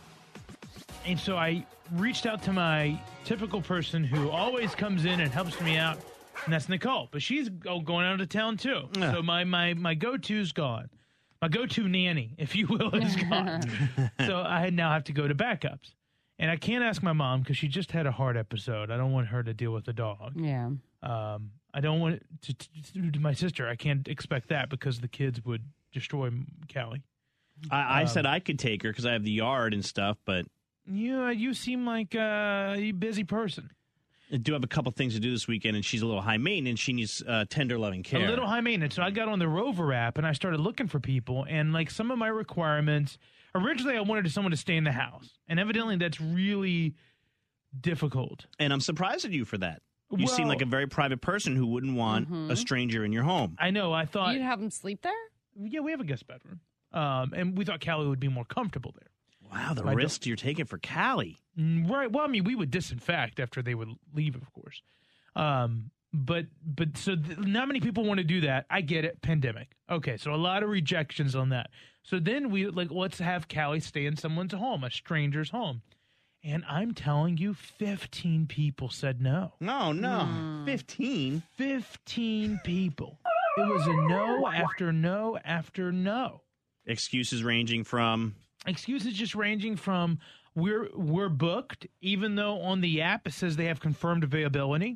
And so I reached out to my typical person who always comes in and helps me out, and that's Nicole. But she's going out of town, too. Yeah. So my, my, my go-to's gone. My go-to nanny, if you will, is gone. So I now have to go to backups. And I can't ask my mom because she just had a heart episode. I don't want her to deal with the dog. Yeah. Um, I don't want it to, to, to my sister. I can't expect that because the kids would destroy Callie. I, I Um, said I could take her because I have the yard and stuff, but You, uh, you seem like uh, a busy person. I do have a couple things to do this weekend, and she's a little high maintenance. She needs uh, tender, loving care. A little high maintenance. So I got on the Rover app and I started looking for people. And like some of my requirements, originally I wanted someone to stay in the house. And evidently that's really difficult. And I'm surprised at you for that. You seem Well- like a very private person who wouldn't want Mhm. a stranger in your home. I know. I thought, You'd have them sleep there? yeah, we have a guest bedroom. Um, and we thought Callie would be more comfortable there. Wow, the I don't- risk you're taking for Callie. Mm, Right. Well, I mean, we would disinfect after they would leave, of course. Um, but but so th- not many people want to do that. I get it. Pandemic. Okay, so a lot of rejections on that. So then we like let's have Callie stay in someone's home, a stranger's home, and I'm telling you, fifteen people said no. No, no, fifteen. Fifteen people. It was a no after no after no. Excuses ranging from Excuses just ranging from we're we're booked, even though on the app it says they have confirmed availability,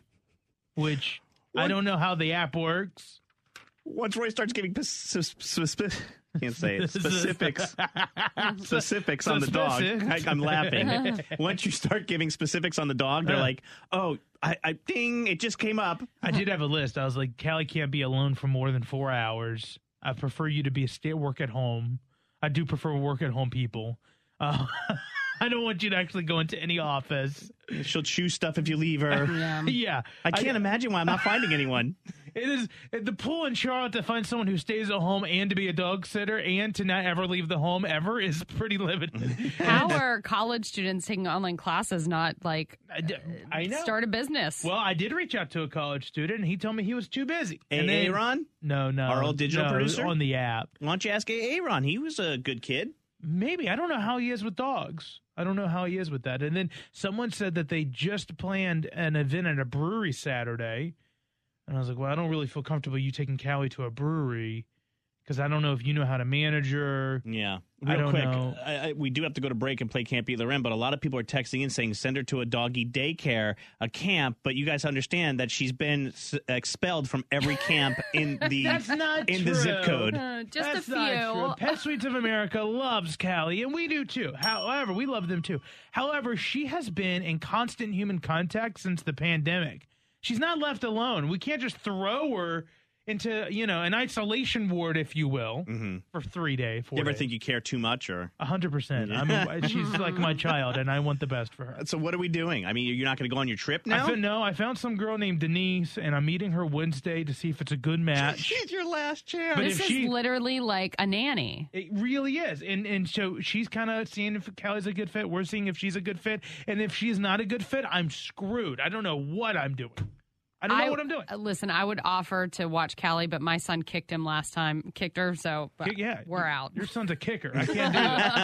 which I don't know how the app works. once Roy starts giving pes- sus- sus- can't say it specifics specifics on the dog. I, I'm laughing. Once you start giving specifics on the dog, they're like, "Oh, I, I ding! It just came up." I did have a list. I was like, Callie can't be alone for more than four hours. I prefer you to be a stay work at home. I do prefer work at home people. Uh, I don't want you to actually go into any office. She'll chew stuff if you leave her. Yeah. Yeah. I can't imagine why I'm not finding anyone. It is the pull in Charlotte to find someone who stays at home and to be a dog sitter and to not ever leave the home ever is pretty limited. How are college students taking online classes not like I, d- I know. start a business? Well, I did reach out to a college student, and he told me he was too busy. And then- Aaron? No, no. Our old digital no, producer? on the app. Why don't you ask Aaron? He was a good kid. Maybe. I don't know how he is with dogs. I don't know how he is with that. And then someone said that they just planned an event at a brewery Saturday. And I was like, well, I don't really feel comfortable you taking Callie to a brewery because I don't know if you know how to manage her. Yeah. I Real don't quick, know. I, I, we do have to go to break and play Camp Beat Loren, but a lot of people are texting in saying send her to a doggy daycare, a camp, but you guys understand that she's been s- expelled from every camp in the That's not in true. the zip code. Uh, just That's a not few. true. Pet Suites of America loves Callie, and we do too. However, we love them too. However, she has been in constant human contact since the pandemic. She's not left alone. We can't just throw her into, you know, an isolation ward, if you will, Mm-hmm. for three days, four You ever days. think you care too much, or A hundred percent. I'm a, she's like my child, and I want the best for her. so? What are we doing? I mean, you're not going to go on your trip now? I found, no, I found some girl named Denise, and I'm meeting her Wednesday to see if it's a good match. She's your last chance. But This if is she- literally like a nanny. It really is. And and so she's kind of seeing if Callie's a good fit. We're seeing if she's a good fit. And if she's not a good fit, I'm screwed. I don't know what I'm doing. I don't know what I'm doing. uh, Listen, I would offer to watch Callie, but my son kicked him last time, kicked her, so but Yeah, we're out. Your son's a kicker. I can't do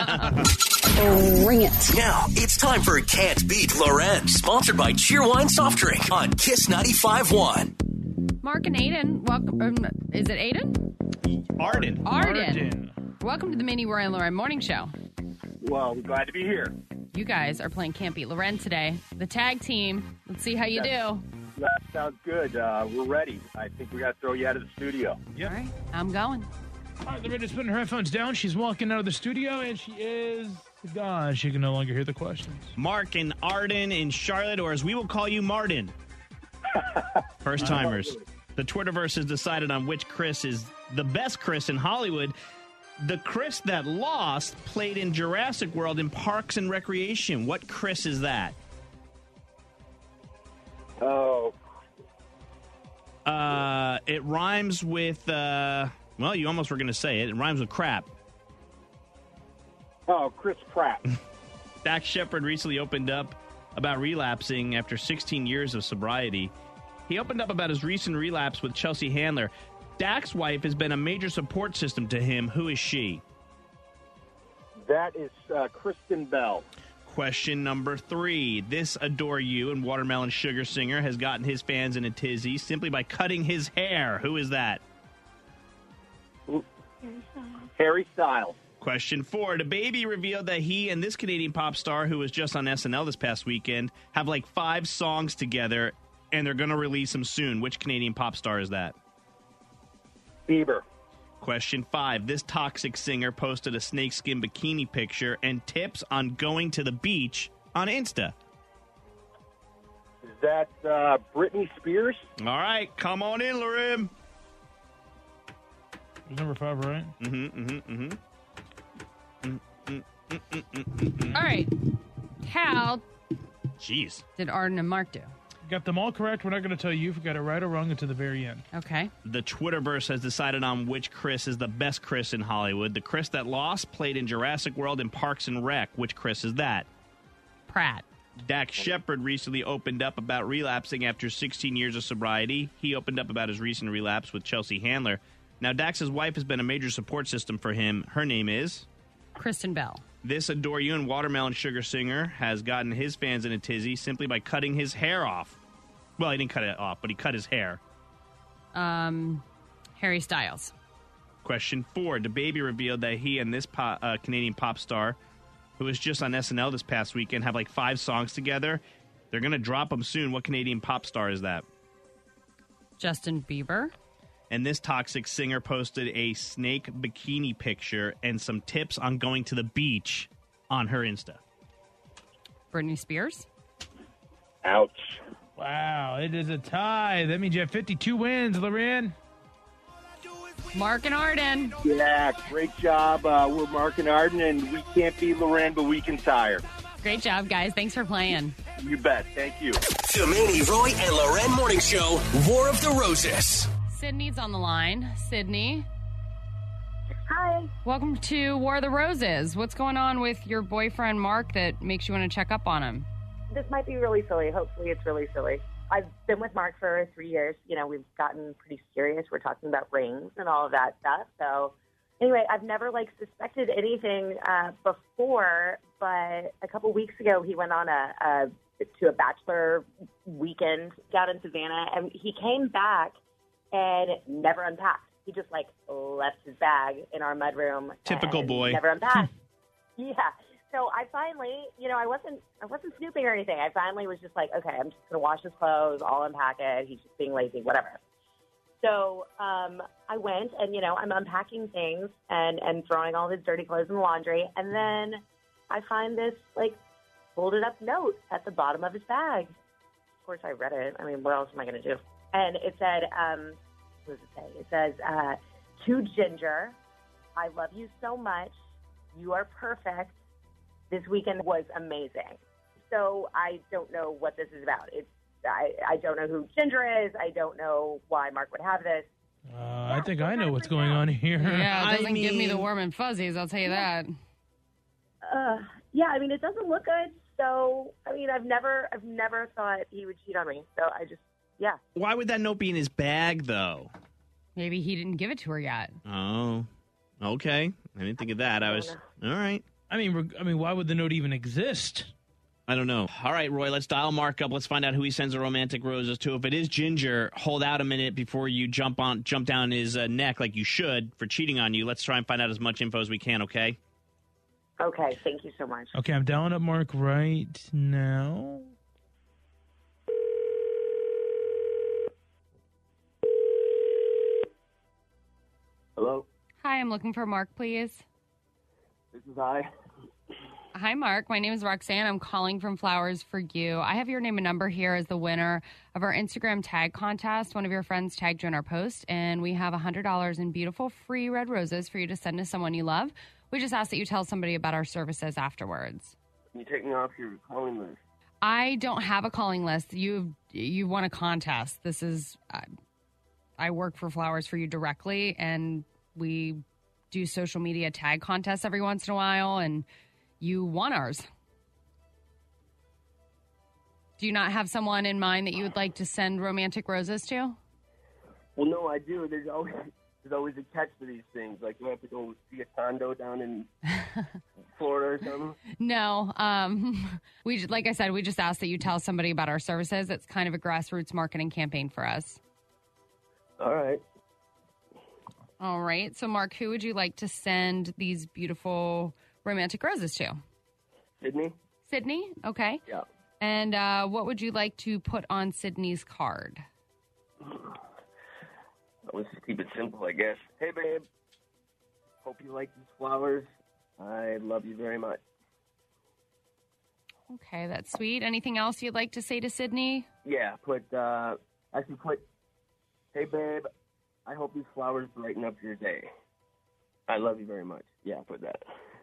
that. Bring it. Now it's time for Can't Beat Loren, sponsored by Cheerwine Soft Drink on Kiss ninety-five point one. Mark and Aiden, welcome. Um, is it Aiden? Arden. Arden. Welcome to the Mini Roy and Lauren Morning Show. Well, I'm glad to be here. You guys are playing Can't Beat Loren today. The tag team. Let's see how you do. That sounds good. Uh, we're ready. I think we got to throw you out of the studio. Yep. All right, I'm going. All right, Loretta's putting her headphones down. She's walking out of the studio, and she is gone. She can no longer hear the questions. Mark and Arden in Charlotte, or as we will call you, Martin. First timers. The Twitterverse has decided on which Chris is the best Chris in Hollywood. The Chris that lost played in Jurassic World in Parks and Recreation. What Chris is that? Oh. Uh, it rhymes with, uh, well, you almost were going to say it. It rhymes with crap. Oh, Chris Pratt. Dax Shepard recently opened up about relapsing after sixteen years of sobriety. He opened up about his recent relapse with Chelsea Handler. Dak's wife has been a major support system to him. Who is she? That is uh, Kristen Bell. Question number three. This Adore You and Watermelon Sugar singer has gotten his fans in a tizzy simply by cutting his hair. Who is that? Harry Styles. Question four. DaBaby revealed that he and this Canadian pop star, who was just on S N L this past weekend, have like five songs together, and they're going to release them soon. Which Canadian pop star is that? Bieber. Question five. This toxic singer posted a snakeskin bikini picture and tips on going to the beach on Insta. Is that uh, Britney Spears? All right, come on in, Lorim. Number five, right? Mm-hmm, mm-hmm, mm-hmm. All right. How Jeez. did Arden and Mark do? Got them all correct. We're not going to tell you if you got it right or wrong until the very end. Okay. The Twitterverse has decided on which Chris is the best Chris in Hollywood. The Chris that lost played in Jurassic World and Parks and Rec. Which Chris is that? Pratt. Dax Shepard recently opened up about relapsing after sixteen years of sobriety. He opened up about his recent relapse with Chelsea Handler. Now, Dax's wife has been a major support system for him. Her name is? Kristen Bell. This Adore You and Watermelon Sugar singer has gotten his fans in a tizzy simply by cutting his hair off. Well, he didn't cut it off, but he cut his hair. Um, Harry Styles. Question four. DaBaby revealed that he and this pop, uh, Canadian pop star, who was just on S N L this past weekend, have like five songs together. They're going to drop them soon. What Canadian pop star is that? Justin Bieber. And this toxic singer posted a snake bikini picture and some tips on going to the beach on her Insta. Britney Spears. Ouch. Wow, it is a tie. That means you have fifty-two wins, Loren. Mark and Arden. Yeah, great job. Uh, we're Mark and Arden, and we can't be Loren, but we can tire. Great job, guys. Thanks for playing. You bet. Thank you. The Manny, Roy, and Loren Morning Show, War of the Roses. Sydney's on the line. Sydney. Hi. Welcome to War of the Roses. What's going on with your boyfriend, Mark, that makes you want to check up on him? This might be really silly. Hopefully it's really silly. I've been with Mark for three years. You know, we've gotten pretty serious. We're talking about rings and all of that stuff. So anyway, I've never, like, suspected anything uh, before, but a couple weeks ago he went on a, a to a bachelor weekend down in Savannah, and he came back and never unpacked. He just, like, left his bag in our mudroom. Typical boy. Never unpacked. Yeah. So I finally, you know, I wasn't, I wasn't snooping or anything. I finally was just like, okay, I'm just going to wash his clothes. I'll unpack it. He's just being lazy, whatever. So um, I went and, you know, I'm unpacking things and, and throwing all his dirty clothes in the laundry. And then I find this, like, folded up note at the bottom of his bag. Of course, I read it. I mean, what else am I going to do? And it said, um, what does it say? It says, uh, to Ginger, I love you so much. You are perfect. This weekend was amazing. So I don't know what this is about. It's I, I don't know who Ginger is. I don't know why Mark would have this. Uh, yeah, I think I know what's going on here. Yeah, it doesn't I mean, give me the warm and fuzzies, I'll tell you yeah. that. Uh, yeah, I mean, it doesn't look good. So, I mean, I've never, I've never thought he would cheat on me. So I just, yeah. Why would that note be in his bag, though? Maybe he didn't give it to her yet. Oh, okay. I didn't think of that. I, I was, all right. I mean, I mean, why would the note even exist? I don't know. All right, Roy, let's dial Mark up. Let's find out who he sends the romantic roses to. If it is Ginger, hold out a minute before you jump on, jump down his uh, neck like you should for cheating on you. Let's try and find out as much info as we can, okay? Okay, thank you so much. Okay, I'm dialing up Mark right now. Hello? Hi, I'm looking for Mark, please. This is I. Hi, Mark. My name is Roxanne. I'm calling from Flowers for You. I have your name and number here as the winner of our Instagram tag contest. One of your friends tagged you in our post, and we have one hundred dollars in beautiful free red roses for you to send to someone you love. We just ask that you tell somebody about our services afterwards. Can you take me off your calling list? I don't have a calling list. You you won a contest. This is, uh, I work for Flowers for You directly, and we do social media tag contests every once in a while, and you won ours. Do you not have someone in mind that you would like to send romantic roses to? Well, no, I do. There's always there's always a catch to these things. Like, you have to go see a condo down in Florida or something. No. Um, we like I said, we just ask that you tell somebody about our services. It's kind of a grassroots marketing campaign for us. All right. All right. So, Mark, who would you like to send these beautiful romantic roses to? Sydney. Sydney? Okay. Yeah. And uh, what would you like to put on Sydney's card? Let's just keep it simple, I guess. Hey, babe. Hope you like these flowers. I love you very much. Okay, that's sweet. Anything else you'd like to say to Sydney? Yeah, put, uh, actually put, hey, babe, I hope these flowers brighten up your day. I love you very much. Yeah, put that.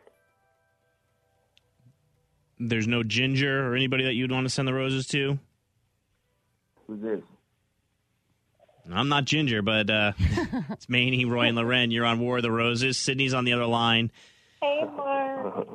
There's no Ginger or anybody that you'd want to send the roses to? Who's this? I'm not Ginger, but uh, it's Manny, Roy, and Loren. You're on War of the Roses. Sydney's on the other line. Hey, Mark.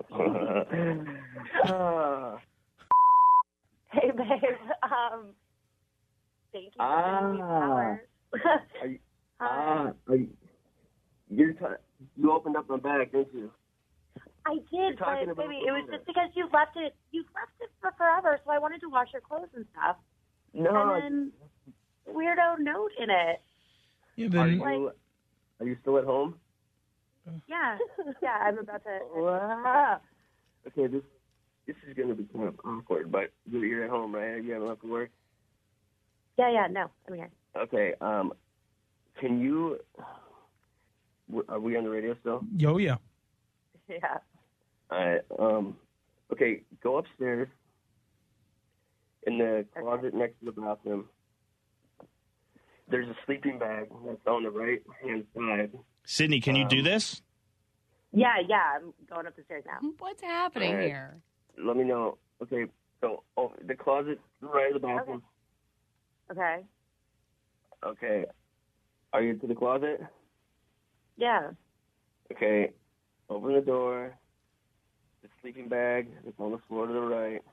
Hey, babe. Um, thank you for Ah. sending me flowers. Are you, ah, are you, you're t- you opened up my bag, didn't you? I did, talking but about baby, it was Florida. just because you left it. You left it for forever, so I wanted to wash your clothes and stuff. No. And then weirdo note in it. Yeah, Are then you, are you still at home? Yeah, yeah. I'm about to. Wow. Okay, this this is going to be kind of awkward, but you're you're at home, right? You haven't left for work? Yeah, yeah. No, I'm here. Okay, um, can you, are we on the radio still? yo, yeah. Yeah. All right, um, okay, go upstairs in the closet next to the bathroom. There's a sleeping bag that's on the right-hand side. Sydney, can you do Um, this? Yeah, yeah. I'm going up the stairs now. What's happening All right. here? Let me know. Okay, so oh, the closet right at the bathroom. Okay. Okay. Are you to the closet? Yeah. Okay. Open the door. The sleeping bag is on the floor to the right.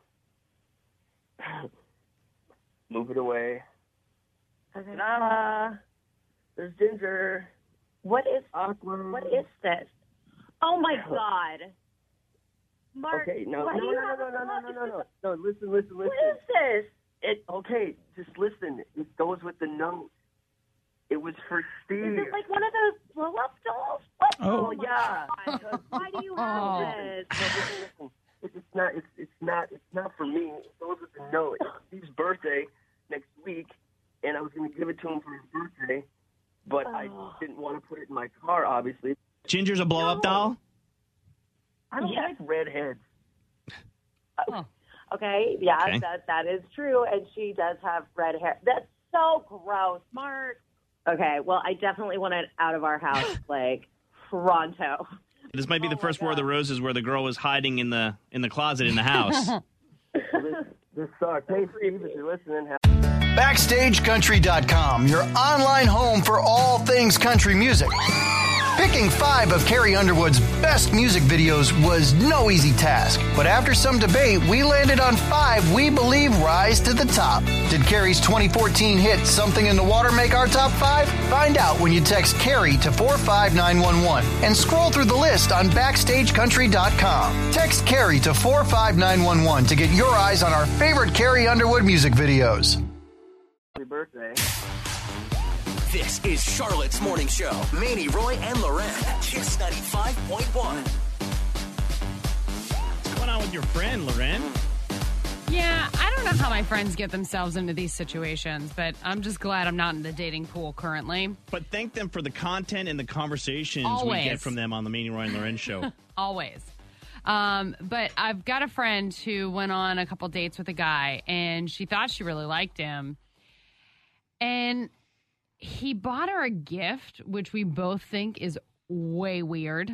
Move it away. Okay. Ah, there's Ginger. What is Awkward. what is this? Oh my God. Mark, Okay, no, why no, do no, you no, have no, a no, no, no, closet? no, no, no. Listen, listen, listen. What is this? It okay. Just listen. It goes with the note. It was for Steve. Is it like one of those blow-up dolls? What? Oh. my yeah. God. Why do you have Oh. this? No, listen, listen. It's, it's not. It's, it's not. It's not for me. It goes with the note. It's Steve's birthday next week, and I was going to give it to him for his birthday, but I Oh. didn't want to put it in my car. Obviously, Ginger's a blow-up doll? I don't Yeah. like redheads. Oh. Okay, yeah, Okay. that that is true, and she does have red hair. That's so gross, Mark. Okay, well, I definitely want it out of our house, like pronto. This might be the Oh my first War of the God. Roses where the girl was hiding in the in the closet in the house. this, this sucks. Hey, Steve, if you're listening, have Backstage Country dot com, your online home for all things country music. Picking five of Carrie Underwood's best music videos was no easy task, but after some debate, we landed on five we believe rise to the top. Did Carrie's twenty fourteen hit Something in the Water make our top five? Find out when you text Carrie to four five nine one one and scroll through the list on Backstage Country dot com. Text Carrie to four five nine one one to get your eyes on our favorite Carrie Underwood music videos. happy birthday. This is Charlotte's Morning Show. Manny, Roy, and Loren. Kiss ninety-five point one. on with your friend, Loren? Yeah, I don't know how my friends get themselves into these situations, but I'm just glad I'm not in the dating pool currently. But thank them for the content and the conversations Always. we get from them on the Meanie Roy and Loren show. Always. Um, but I've got a friend who went on a couple dates with a guy, and she thought she really liked him. And he bought her a gift, which we both think is way weird.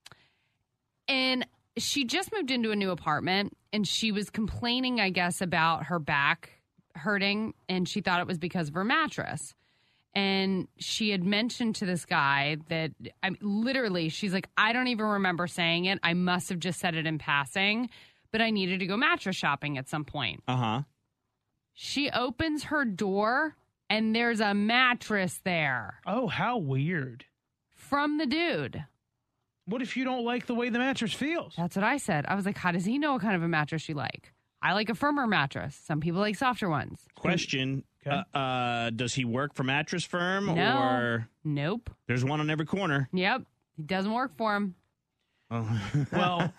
And she just moved into a new apartment, and she was complaining, I guess, about her back hurting, and she thought it was because of her mattress. And she had mentioned to this guy that, I mean, literally, she's like, I don't even remember saying it. I must have just said it in passing, but I needed to go mattress shopping at some point. Uh-huh. She opens her door, and there's a mattress there. Oh, how weird. From the dude. What if you don't like the way the mattress feels? That's what I said. I was like, how does he know what kind of a mattress you like? I like a firmer mattress. Some people like softer ones. Question. Okay. Uh, uh, does he work for Mattress Firm? No. Or Nope. there's one on every corner? Yep. It doesn't work for him. Oh. Well,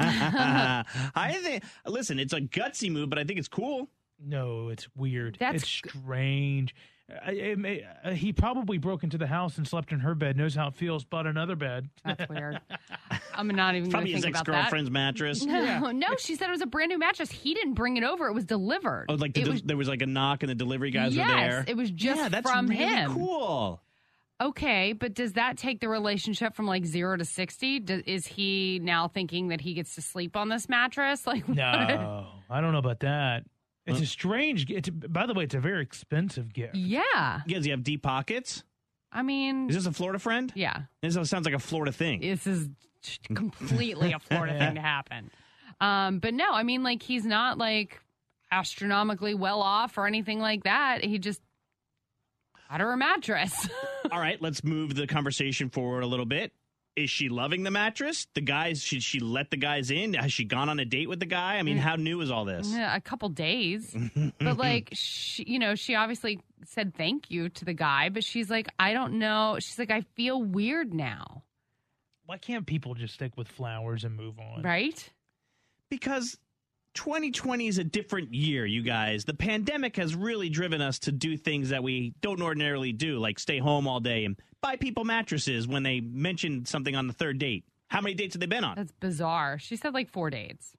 I think, listen, it's a gutsy move, but I think it's cool. no, it's weird. That's it's strange. I, it may, uh, he probably broke into the house and slept in her bed, knows how it feels, bought another bed. That's weird. I'm not even going Probably to his think about that. ex-girlfriend's mattress. No, no, she said it was a brand new mattress. He didn't bring it over. It was delivered. Oh, like the it del- was, there was like a knock and the delivery guys yes, were there. it was just yeah, that's from really him. cool. Okay, but does that take the relationship from like zero to sixty? Do, is he now thinking that he gets to sleep on this mattress? Like, No, I don't know about that. It's a strange. It's by the way, it's a very expensive gift. Yeah. Yeah, does he have deep pockets? I mean, Is this a Florida friend? yeah. This sounds like a Florida thing. This is completely a Florida thing to happen. Um, but no, I mean, like, he's not like astronomically well off or anything like that. He just got her a mattress. All right, let's move the conversation forward a little bit. Is she loving the mattress? The guys, should she let the guys in? Has she gone on a date with the guy? I mean, how new is all this? Yeah, a couple days. But like, she, you know, she obviously said thank you to the guy, but she's like, I don't know. She's like, I feel weird now. Why can't people just stick with flowers and move on? Right? Because twenty twenty is a different year, you guys. The pandemic has really driven us to do things that we don't ordinarily do, like stay home all day and buy people mattresses when they mention something on the third date. How many dates have they been on? That's bizarre. She said like four dates.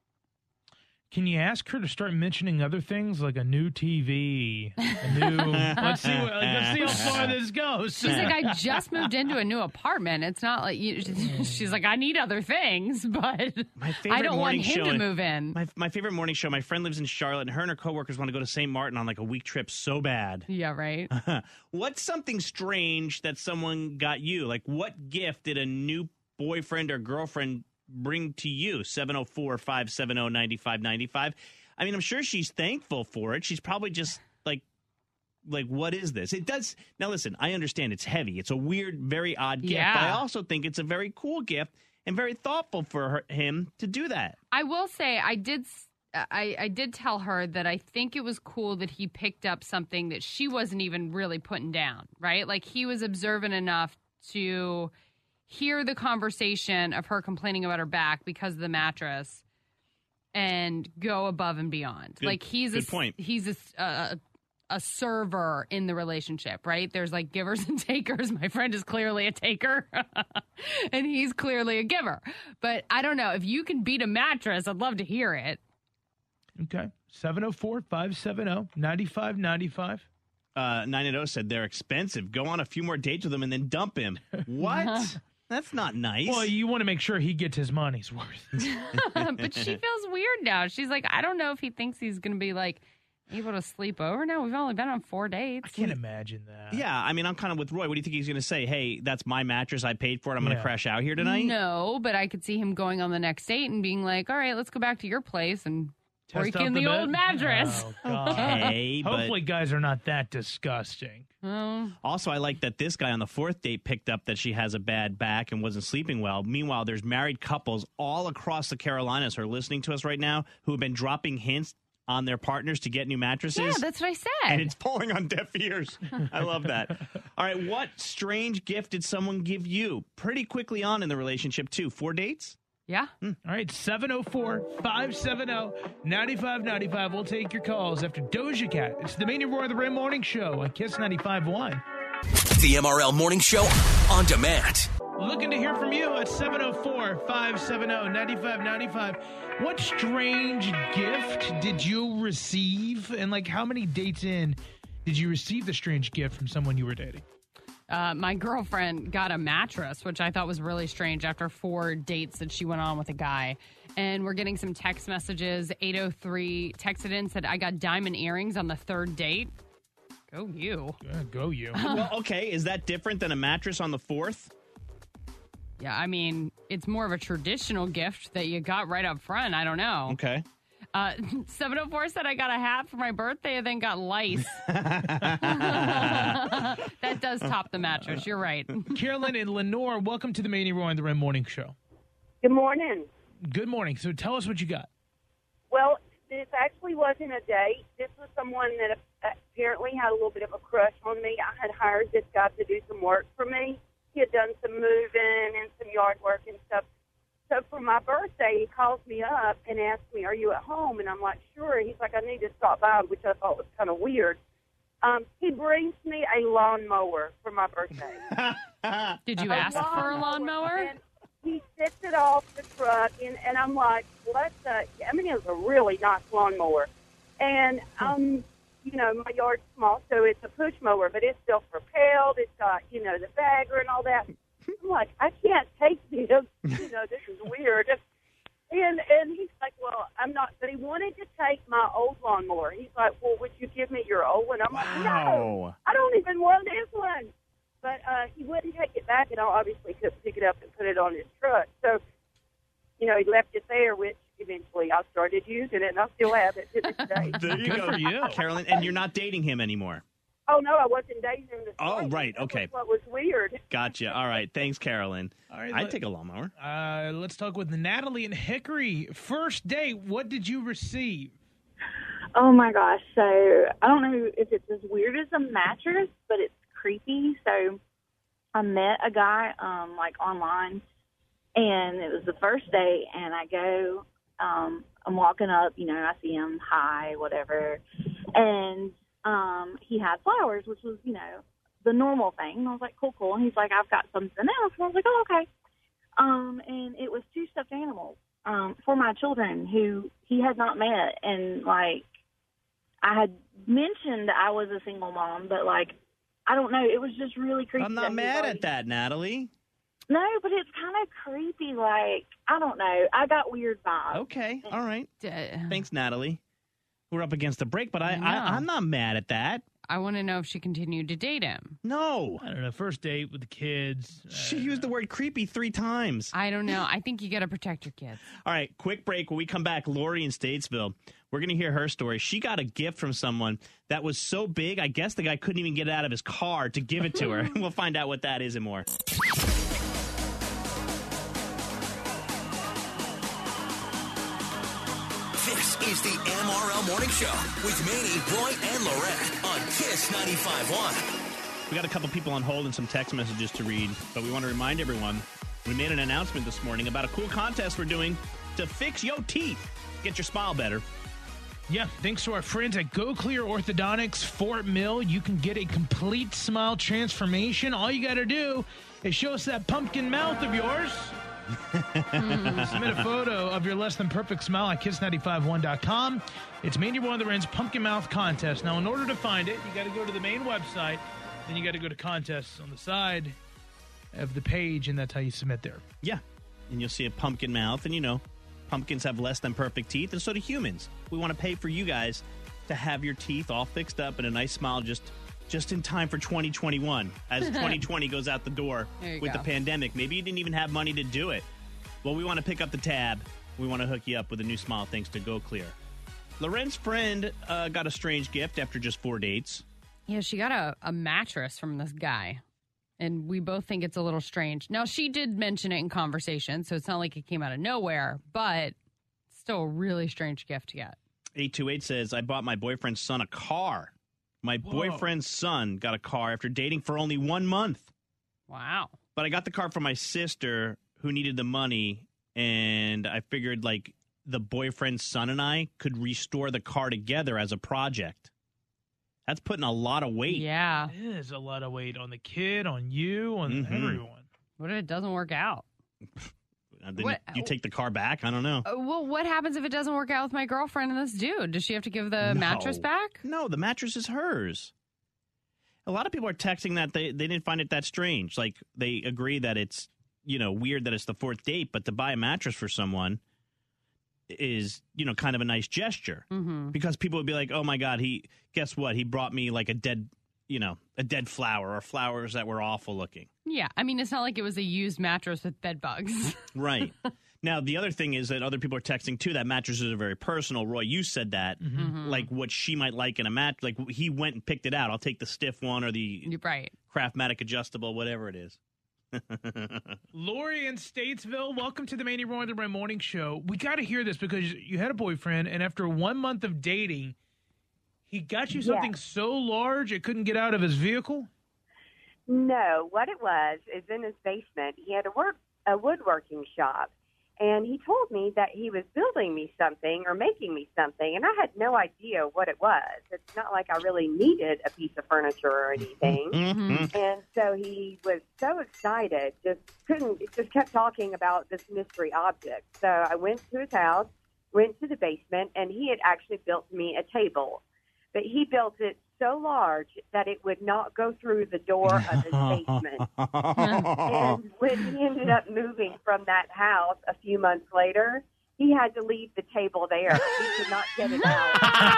Can you ask her to start mentioning other things like a new T V, a new? let's see. What, like, let's see how far this goes. She's like, I just moved into a new apartment. It's not like you, she's like, I need other things, but My favorite I don't want morning him show to move in. My, my favorite morning show, my friend lives in Charlotte, and her and her coworkers want to go to Saint Martin on like a week trip so bad. Yeah, right. What's something strange that someone got you? Like, what gift did a new boyfriend or girlfriend bring to you? seven oh four, five seven oh, nine five nine five. I mean, I'm sure she's thankful for it. She's probably just like, like, what is this? It does. Now, listen, I understand it's heavy. It's a weird, very odd gift. Yeah. But I also think it's a very cool gift and very thoughtful for her, him to do that. I will say, I did. I, I did tell her that I think it was cool that he picked up something that she wasn't even really putting down, right? Like, he was observant enough to hear the conversation of her complaining about her back because of the mattress and go above and beyond. Good- like, he's good a, point. He's a, a, a server in the relationship, right? There's like givers and takers. My friend is clearly a taker and he's clearly a giver. But I don't know. If you can beat a mattress, I'd love to hear it. Okay. seven oh four, five seven oh, nine five nine five. Uh, nine eighty said they're expensive. Go on a few more dates with him and then dump him. What? That's not nice. Well, you want to make sure he gets his money's worth. But she feels weird now. She's like, I don't know if he thinks he's going to be like able to sleep over now. We've only been on four dates. I can't imagine that. Yeah, I mean, I'm kind of with Roy. What do you think he's going to say? Hey, that's my mattress. I paid for it. I'm going to Yeah. crash out here tonight? No, but I could see him going on the next date and being like, all right, let's go back to your place and break Test out in the, bed? old mattress. Oh, God. Okay, but- Hopefully guys are not that disgusting. Oh. Also, I like that this guy on the fourth date picked up that she has a bad back and wasn't sleeping well. Meanwhile, there's married couples all across the Carolinas who are listening to us right now who have been dropping hints on their partners to get new mattresses. Yeah, that's what I said. And it's falling on deaf ears. I love that. All right, what strange gift did someone give you pretty quickly on in the relationship, too? Four dates? Yeah. All right, seven oh four, five seven oh, nine five nine five. We'll take your calls after Doja Cat. It's the Mania Roar of the Rim Morning Show on Kiss ninety-five point one. The M R L Morning Show on demand. Looking to hear from you at seven oh four, five seven oh, nine five nine five. What strange gift did you receive? And, like, how many dates in did you receive the strange gift from someone you were dating? Uh, my girlfriend got a mattress, which I thought was really strange after four dates that she went on with a guy. And we're getting some text messages. eight oh three texted in, said, I got diamond earrings on the third date. Go you. Yeah, go you. Well, okay. Is that different than a mattress on the fourth? Yeah, I mean, it's more of a traditional gift that you got right up front. I don't know. Okay. Uh, seven oh four said I got a hat for my birthday and then got lice. That does top the mattress. You're right. Carolyn and Lenore, welcome to the Mania Roar on the Rim Morning Show. Good morning. Good morning. So tell us what you got. Well, this actually wasn't a date. This was someone that apparently had a little bit of a crush on me. I had hired this guy to do some work for me. He had done some moving and some yard work and stuff. So for my birthday, he calls me up and asks me, are you at home? And I'm like, sure. He's like, I need to stop by, which I thought was kind of weird. Um, he brings me a lawnmower for my birthday. Did you a ask for a lawnmower? And he sets it off the truck, and, and I'm like, well, that's a, I mean, it was a really nice lawnmower. And, um, you know, my yard's small, so it's a push mower, but it's self-propelled. It's got, you know, the bagger and all that. I'm like, I can't take this. You know, this is weird. And and he's like, well, I'm not. But he wanted to take my old lawnmower. He's like, well, would you give me your old one? I'm like, no, I don't even want this one. But uh, he wouldn't take it back, and I obviously couldn't pick it up and put it on his truck. So, you know, he left it there, which eventually I started using it, and I still have it to this day. There you go, you. Carolyn. And you're not dating him anymore. Oh, no, I wasn't dating him this Oh, morning. right, That okay. was what was weird. Gotcha. All right. Thanks, Carolyn. All right, I'd let- take a lawnmower. Uh, let's talk with Natalie and Hickory. First date, what did you receive? Oh my gosh. So I don't know if it's as weird as a mattress, but it's creepy. So I met a guy um like online, and it was the first date, and I go, um, I'm walking up, you know, I see him, hi, whatever. And um he had flowers, which was, you know, the normal thing. And I was like, cool, cool. And he's like, I've got something else. And I was like, oh, okay. Um, and it was two stuffed animals um, for my children who he had not met. And, like, I had mentioned I was a single mom, but, like, I don't know. It was just really creepy. I'm not that he mad already- at that, Natalie. No, but it's kind of creepy. Like, I don't know. I got weird vibes. Okay. All right. Thanks, Natalie. We're up against the break, but I, I know. I, I'm not mad at that. I want to know if she continued to date him. No. I don't know. First date with the kids. She used the word creepy three times. I don't know. I think you got to protect your kids. All right, quick break. When we come back, Lori in Statesville, we're going to hear her story. She got a gift from someone that was so big, I guess the guy couldn't even get it out of his car to give it to her. We'll find out what that is and more. This is the M R L Morning Show with Manny, Roy, and Lorette on Kiss ninety-five point one. We got a couple people on hold and some text messages to read, but we want to remind everyone we made an announcement this morning about a cool contest we're doing to fix your teeth. Get your smile better. Yeah, thanks to our friends at Go Clear Orthodontics, Fort Mill, you can get a complete smile transformation. All you got to do is show us that pumpkin mouth of yours. Submit a photo of your less than perfect smile at kiss nine five one dot com. It's Mandy One of the Rens Pumpkin Mouth Contest. Now, in order to find it, you got to go to the main website, then you got to go to contests on the side of the page, and that's how you submit there. Yeah, and you'll see a pumpkin mouth, and you know, pumpkins have less than perfect teeth, and so do humans. We want to pay for you guys to have your teeth all fixed up and a nice smile just just in time for twenty twenty-one, as twenty twenty goes out the door There you with go. the pandemic. Maybe you didn't even have money to do it. Well, we want to pick up the tab. We want to hook you up with a new smile thanks to Go Clear. Loren's friend uh, got a strange gift after just four dates. Yeah, she got a, a mattress from this guy, and we both think it's a little strange. Now, she did mention it in conversation, so it's not like it came out of nowhere, but still a really strange gift to get. eight two eight says, I bought my boyfriend's son a car. My Whoa. boyfriend's son got a car after dating for only one month. Wow. But I got the car for my sister who needed the money, and I figured like the boyfriend's son and I could restore the car together as a project. That's putting a lot of weight. Yeah. It is a lot of weight on the kid, on you, on Mhm. everyone. What if it doesn't work out? Uh, then What- you, you take the car back? I don't know. Uh, well, what happens if it doesn't work out with my girlfriend and this dude? Does she have to give the No. mattress back? No, the mattress is hers. A lot of people are texting that they, they didn't find it that strange. Like, they agree that it's, you know, weird that it's the fourth date, but to buy a mattress for someone is, you know, kind of a nice gesture. Mm-hmm. Because people would be like, oh, my God, he, guess what? He brought me, like, a dead, you know, a dead flower or flowers that were awful looking. Yeah. I mean, it's not like it was a used mattress with bed bugs. Right. Now, the other thing is that other people are texting, too, that mattresses are very personal. Roy, you said that. Mhm. Like, what she might like in a mat. Like, he went and picked it out. I'll take the stiff one or the You're right. Craftmatic adjustable, whatever it is. Lori in Statesville, welcome to the Manny Roy and the Ray Morning Show. We got to hear this because you had a boyfriend, and after one month of dating, he got you something Yes. so large it couldn't get out of his vehicle? No, what it was is in his basement, he had a work a woodworking shop, and he told me that he was building me something or making me something, and I had no idea what it was. It's not like I really needed a piece of furniture or anything. Mm-hmm. And so he was so excited, just couldn't, just kept talking about this mystery object. So I went to his house, went to the basement, and he had actually built me a table. But he built it so large that it would not go through the door of his basement. And when he ended up moving from that house a few months later, he had to leave the table there. He could not get it out.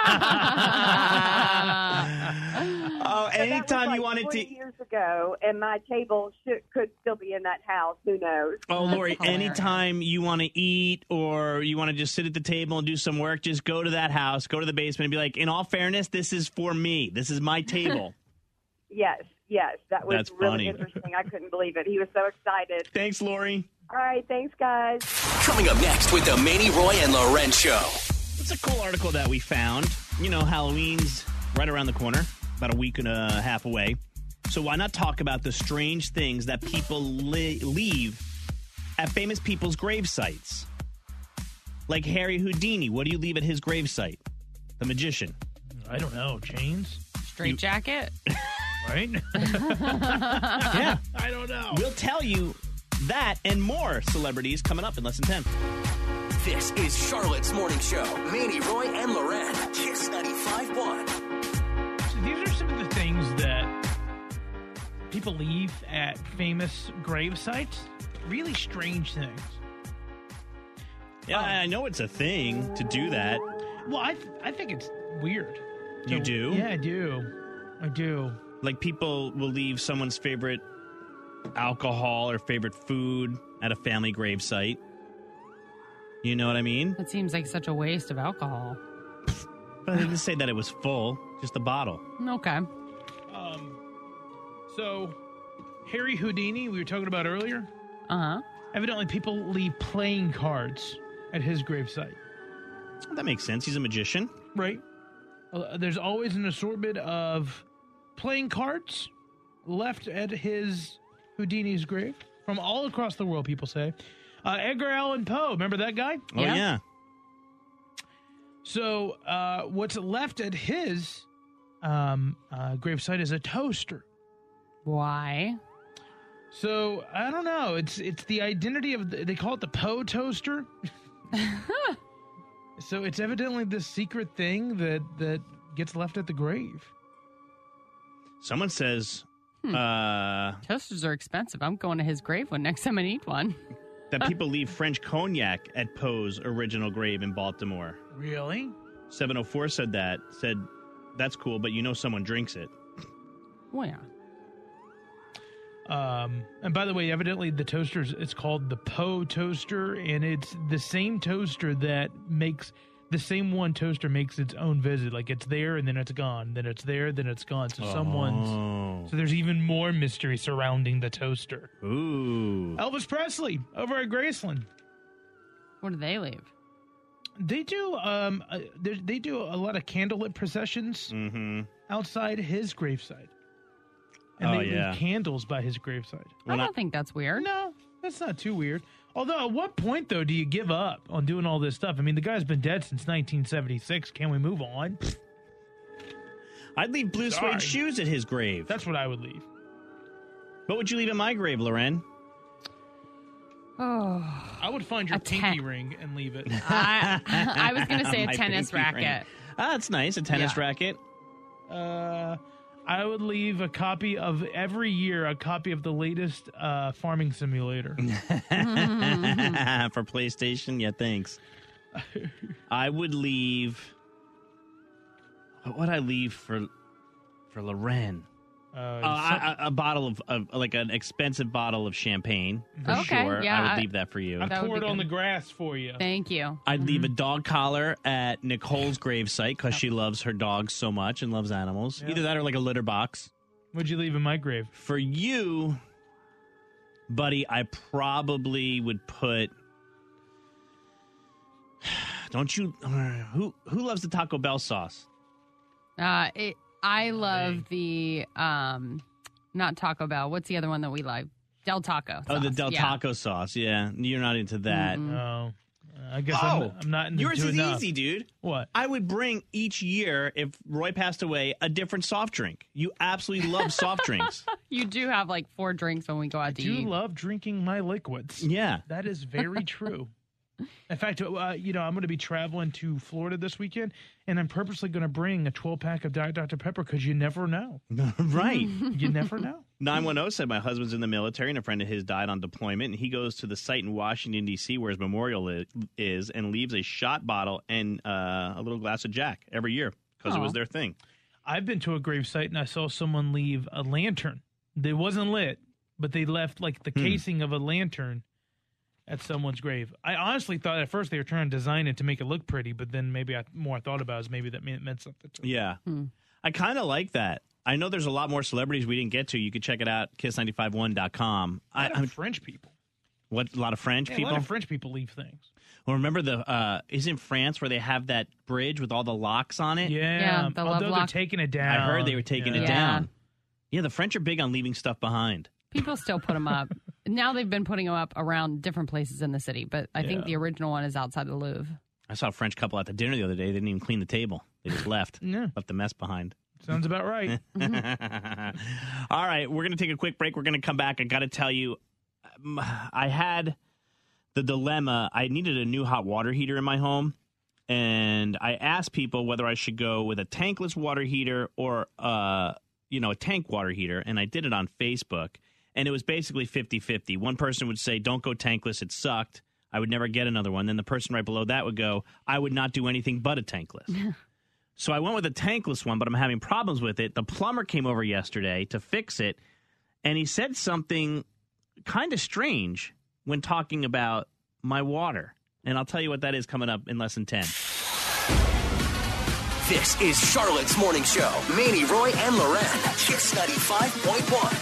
Oh, So that was anytime like you wanted twenty to. years ago, and my table should, could still be in that house. Who knows? Oh, Lori, anytime you want to eat or you want to just sit at the table and do some work, just go to that house, go to the basement and be like, in all fairness, this is for me. This is my table. Yes, yes, that was That's really funny. interesting. I couldn't believe it. He was so excited. Thanks, Lori. All right, thanks, guys. Coming up next with the Manny Roy and Loren Show. It's a cool article that we found. You know, Halloween's right around the corner, about a week and a half away. So why not talk about the strange things that people li- leave at famous people's grave sites? Like Harry Houdini. What do you leave at his gravesite? The magician. I don't know. Chains? Straight jacket? Right? Yeah. I don't know. We'll tell you that and more celebrities coming up in less than ten. This is Charlotte's Morning Show. Manny Roy and Loren. Kiss ninety-five point one. So these are some of the things that people leave at famous grave sites. Really strange things. Yeah, I know it's a thing to do that. Well, I th- I think it's weird. You So- do? Yeah, I do. I do. Like people will leave someone's favorite alcohol or favorite food at a family gravesite. You know what I mean? That seems like such a waste of alcohol. But I didn't say that it was full, just a bottle. Okay. Um, so, Harry Houdini, we were talking about earlier. Uh-huh. Evidently, people leave playing cards at his gravesite. That makes sense. He's a magician. Right. Uh, there's always an assortment of playing cards left at his Houdini's grave from all across the world, people say. Uh, Edgar Allan Poe, remember that guy? Oh, yeah. yeah. So, uh, what's left at his um, uh, gravesite is a toaster. Why? So, I don't know. It's it's the identity of, the, they call it the Poe toaster. So, it's evidently this secret thing that, that gets left at the grave. Someone says... Hmm. Uh, Toasters are expensive. I'm going to his grave one next time I need one. that people leave French cognac at Poe's original grave in Baltimore. Really? seven oh four said that. Said, that's cool, but you know someone drinks it. Well, yeah. Um, and by the way, evidently the toaster, it's called the Poe toaster, and it's the same toaster that makes, the same one toaster makes its own visit. Like it's there and then it's gone, then it's there, then it's gone. So Oh. someone's, so there's even more mystery surrounding the toaster. Ooh. Elvis Presley over at Graceland. What do they leave? They do, um, uh, they, they do a lot of candlelit processions Mm-hmm. outside his gravesite. And Oh, they yeah. leave candles by his gravesite. I don't think that's weird. No, That's not too weird. Although, at what point, though, do you give up on doing all this stuff? I mean, the guy's been dead since nineteen seventy-six. Can we move on? I'd leave blue Sorry. suede shoes at his grave. That's what I would leave. What would you leave at my grave, Loren? Oh, I would find your A pinky ten- ring and leave it. I, I was going to say a My tennis pinky ring. racket. Ah, that's nice. A tennis Yeah. racket. Uh, I would leave a copy of, every year, a copy of the latest uh, farming simulator. For PlayStation? Yeah, thanks. I would leave... What would I leave for for Loren? Uh, Uh, I, I- a bottle of, of, like an expensive bottle of champagne, for Okay, sure. yeah, I would I- leave that for you. I That would pour be it on good. the grass for you. Thank you. I'd leave a dog collar at Nicole's gravesite because she loves her dogs so much and loves animals. Yeah. Either that or like a litter box. What'd you leave in my grave? For you, buddy, I probably would put. Don't you? Who who loves the Taco Bell sauce? Uh, it, I love the, um, not Taco Bell. What's the other one that we like? Del Taco. Oh, the sauce. Del Yeah. Taco sauce. Yeah, you're not into that. Oh, I guess Oh, I'm, I'm not into yours is enough. easy, dude. What? I would bring each year, if Roy passed away, a different soft drink. You absolutely love soft drinks. You do have like four drinks when we go out to do eat. love drinking my liquids. Yeah. That is very true. In fact, uh, you know, I'm going to be traveling to Florida this weekend, and I'm purposely going to bring a twelve pack of Diet Doctor Pepper because you never know. Right. You never know. nine one zero said my husband's in the military and a friend of his died on deployment, and he goes to the site in Washington, D C where his memorial i- is and leaves a shot bottle and uh, a little glass of Jack every year because it Aw. was their thing. I've been to a gravesite, and I saw someone leave a lantern. It wasn't lit, but they left like the Hmm. casing of a lantern at someone's grave. I honestly thought at first they were trying to design it to make it look pretty, but then maybe I, more I thought about it is maybe that meant, meant something to me. Yeah. I kind of like that. I know there's a lot more celebrities we didn't get to. You could check it out, kiss nine five one dot com. A lot I, of French people. What, a lot of French Yeah, people? A lot of French people leave things. Well, remember the, uh, is in France where they have that bridge with all the locks on it? Yeah, Yeah, the love although they're lock. taking it down. I heard they were taking Yeah. it Yeah. down. Yeah, the French are big on leaving stuff behind. People still put them up. Now they've been putting them up around different places in the city, but I think Yeah. the original one is outside the Louvre. I saw a French couple at the dinner the other day. They didn't even clean the table. They just left. Yeah. Left the mess behind. Sounds about right. All right, we're going to take a quick break. We're going to come back. I got to tell you, um, I had the dilemma. I needed a new hot water heater in my home, and I asked people whether I should go with a tankless water heater or, uh, you know, a tank water heater, and I did it on Facebook, and it was basically fifty-fifty. One person would say, don't go tankless. It sucked. I would never get another one. Then the person right below that would go, I would not do anything but a tankless. So I went with a tankless one, but I'm having problems with it. The plumber came over yesterday to fix it, and he said something kind of strange when talking about my water. And I'll tell you what that is coming up in less than ten. This is Charlotte's Morning Show. Manny, Roy, and Loren. Kiss ninety-five point one.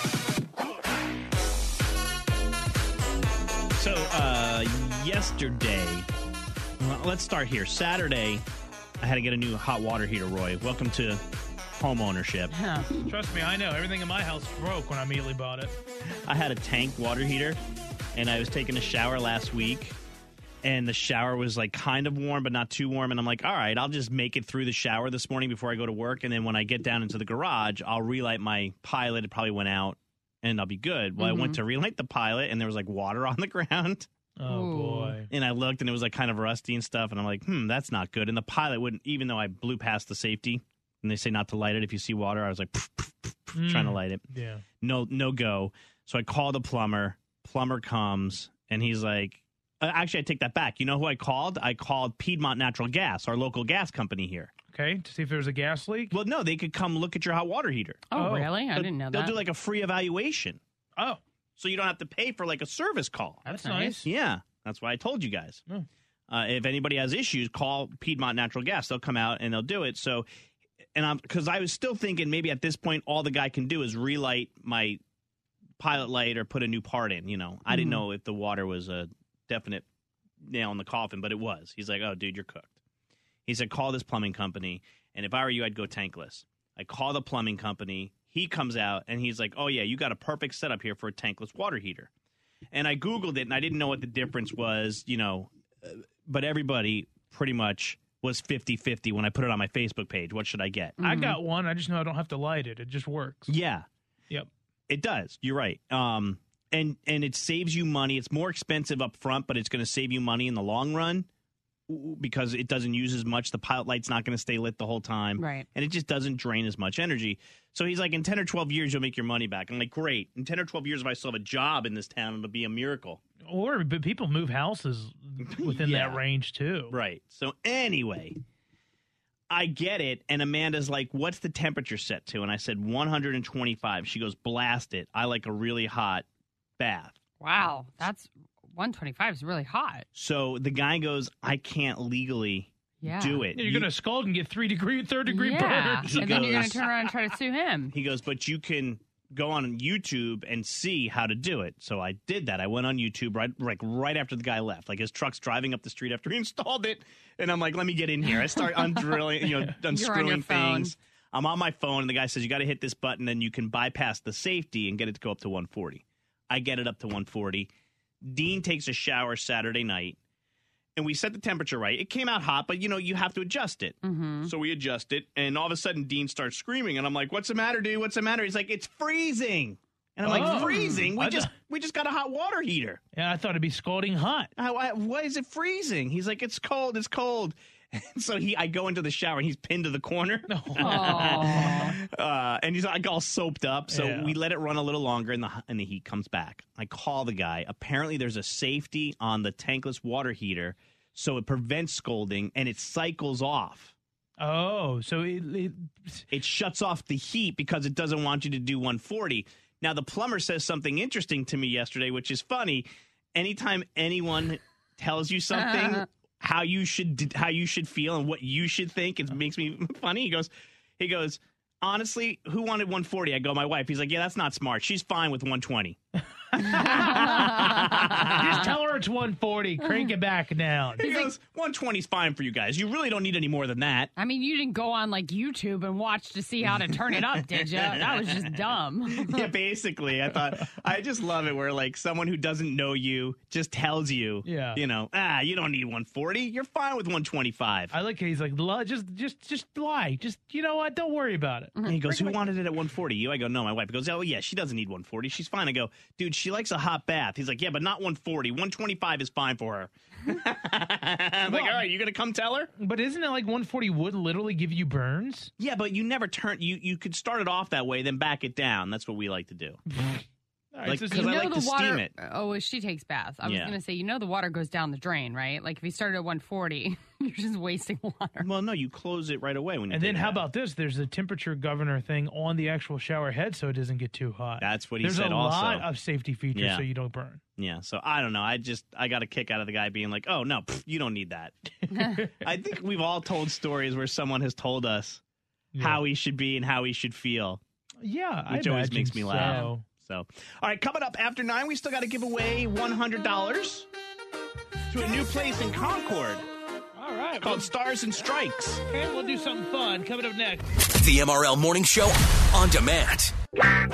So, uh, yesterday, well, let's start here. Saturday, I had to get a new hot water heater, Roy. Welcome to home ownership. Trust me, I know. Everything in my house broke when I immediately bought it. I had a tank water heater, and I was taking a shower last week, and the shower was like kind of warm, but not too warm. And I'm like, all right, I'll just make it through the shower this morning before I go to work. And then when I get down into the garage, I'll relight my Pilot. It probably went out, and I'll be good. Well, Mhm. I went to relight the Pilot, and there was like water on the ground. Oh, Ooh. boy. And I looked, and it was like kind of rusty and stuff. And I'm like, hmm, that's not good. And the Pilot wouldn't, even though I blew past the safety, and they say not to light it if you see water, I was like, pff, pff, pff, pff, trying to Mm. light it. Yeah. No, no go. So I called the plumber. Plumber comes, and he's like, uh, actually, I take that back. You know who I called? I called Piedmont Natural Gas, our local gas company here. Okay, to see if there's a gas leak? Well, no, they could come look at your hot water heater. Oh, Oh. really? I They'll- didn't know They'll that. do like a free evaluation. Oh, So you don't have to pay for like a service call. that's That's nice. Yeah, that's why I told you guys. Oh. Uh, if anybody has issues, call Piedmont Natural Gas. They'll come out and they'll do it. So, and I'm because I was still thinking maybe at this point all the guy can do is relight my Pilot light or put a new part in. You know, I didn't Mhm. know if the water was a definite nail in the coffin, but it was. He's like, "Oh, dude, you're cooked." He said, "Call this plumbing company, and if I were you, I'd go tankless." I call the plumbing company. He comes out and he's like, "Oh yeah, you got a perfect setup here for a tankless water heater." And I Googled it, and I didn't know what the difference was, you know, uh, but everybody pretty much was fifty-fifty when I put it on my Facebook page. What should I get? I got one. I just know I don't have to light it. It just works. Yeah. Yep. It does. You're right. Um, and, and it saves you money. It's more expensive up front, but it's going to save you money in the long run because it doesn't use as much. The pilot light's not going to stay lit the whole time. Right. And it just doesn't drain as much energy. So he's like, in ten or twelve years, you'll make your money back. I'm like, great. In ten or twelve years, if I still have a job in this town, it'll be a miracle. Or but people move houses within Yeah. that range, too. Right. So anyway, I get it. And Amanda's like, what's the temperature set to? And I said, one hundred twenty-five. She goes, blast it. I like a really hot bath. Wow, that's one twenty-five is really hot. So the guy goes, I can't legally Yeah. do it. You're You- going to scald and get three degree, third degree Yeah, burns. and then you're going to turn around and try to sue him. He goes, but you can go on YouTube and see how to do it. So I did that. I went on YouTube right like right after the guy left. Like his truck's driving up the street after he installed it. And I'm like, let me get in here. I start undrilling, you know, unscrewing things. I'm on my phone, and the guy says, you got to hit this button, and you can bypass the safety and get it to go up to one forty. I get it up to one forty. Dean takes a shower Saturday night, and we set the temperature right. It came out hot, but, you know, you have to adjust it. Mm-hmm. So we adjust it, and all of a sudden Dean starts screaming, and I'm like, what's the matter, dude? What's the matter? He's like, it's freezing. And I'm Oh. like, freezing? We I just thought- we just got a hot water heater. Yeah, I thought it'd be scalding hot. I, I, why is it freezing? He's like, it's cold, it's cold. And so he, I go into the shower, and he's pinned to the corner. uh, and he's like all soaped up. So Yeah. we let it run a little longer, and the and the heat comes back. I call the guy. Apparently, there's a safety on the tankless water heater, so it prevents scalding, and it cycles off. Oh, so it, it It shuts off the heat because it doesn't want you to do one forty. Now, the plumber says something interesting to me yesterday, which is funny. Anytime anyone tells you something, how you should how you should feel and what you should think, it makes me funny. He goes, he goes, honestly, who wanted one forty? I go, my wife. He's like, yeah, that's not smart. She's fine with one twenty. just tell her it's one forty. Crank it back down. He goes, one twenty is fine for you guys. You really don't need any more than that. I mean, you didn't go on like YouTube and watch to see how to turn it up, did you? That was just dumb. Yeah, basically. I thought, I just love it where, like, someone who doesn't know you just tells you, Yeah. you know, ah, you don't need one forty. You're fine with one twenty-five. I like he's like, "Li- just, just, just lie. Just, you know what? Don't worry about it. And he goes, who wanted it at one forty? You? I go, no, my wife. He goes, oh, yeah, she doesn't need one forty. She's fine. I go, dude, she likes a hot bath. He's like, yeah, but not one forty. one twenty-five is fine for her. I'm like, all right, you going to come tell her? But isn't it like one forty would literally give you burns? Yeah, but you never turn, you, you could start it off that way, then back it down. That's what we like to do. All right, Like, so- because You I know like the to water. steam it. Oh, she takes baths. I was Yeah. going to say, you know, the water goes down the drain, right? Like if you started at one forty, you're just wasting water. Well, no, you close it right away when you and take then it how out. about this? There's a temperature governor thing on the actual shower head so it doesn't get too hot. That's what he There's said a also. lot of safety features Yeah. so you don't burn. Yeah, so I don't know. I just I got a kick out of the guy being like, "Oh no, pff, you don't need that." I think we've all told stories where someone has told us Yeah. how he should be and how he should feel, Yeah, which I always imagine makes me laugh. so. So, all right, coming up after nine, we still got to give away one hundred dollars to a new place in Concord. All right, It's called Stars and Strikes. Okay, we'll do something fun coming up next. The M R L Morning Show on demand. All right,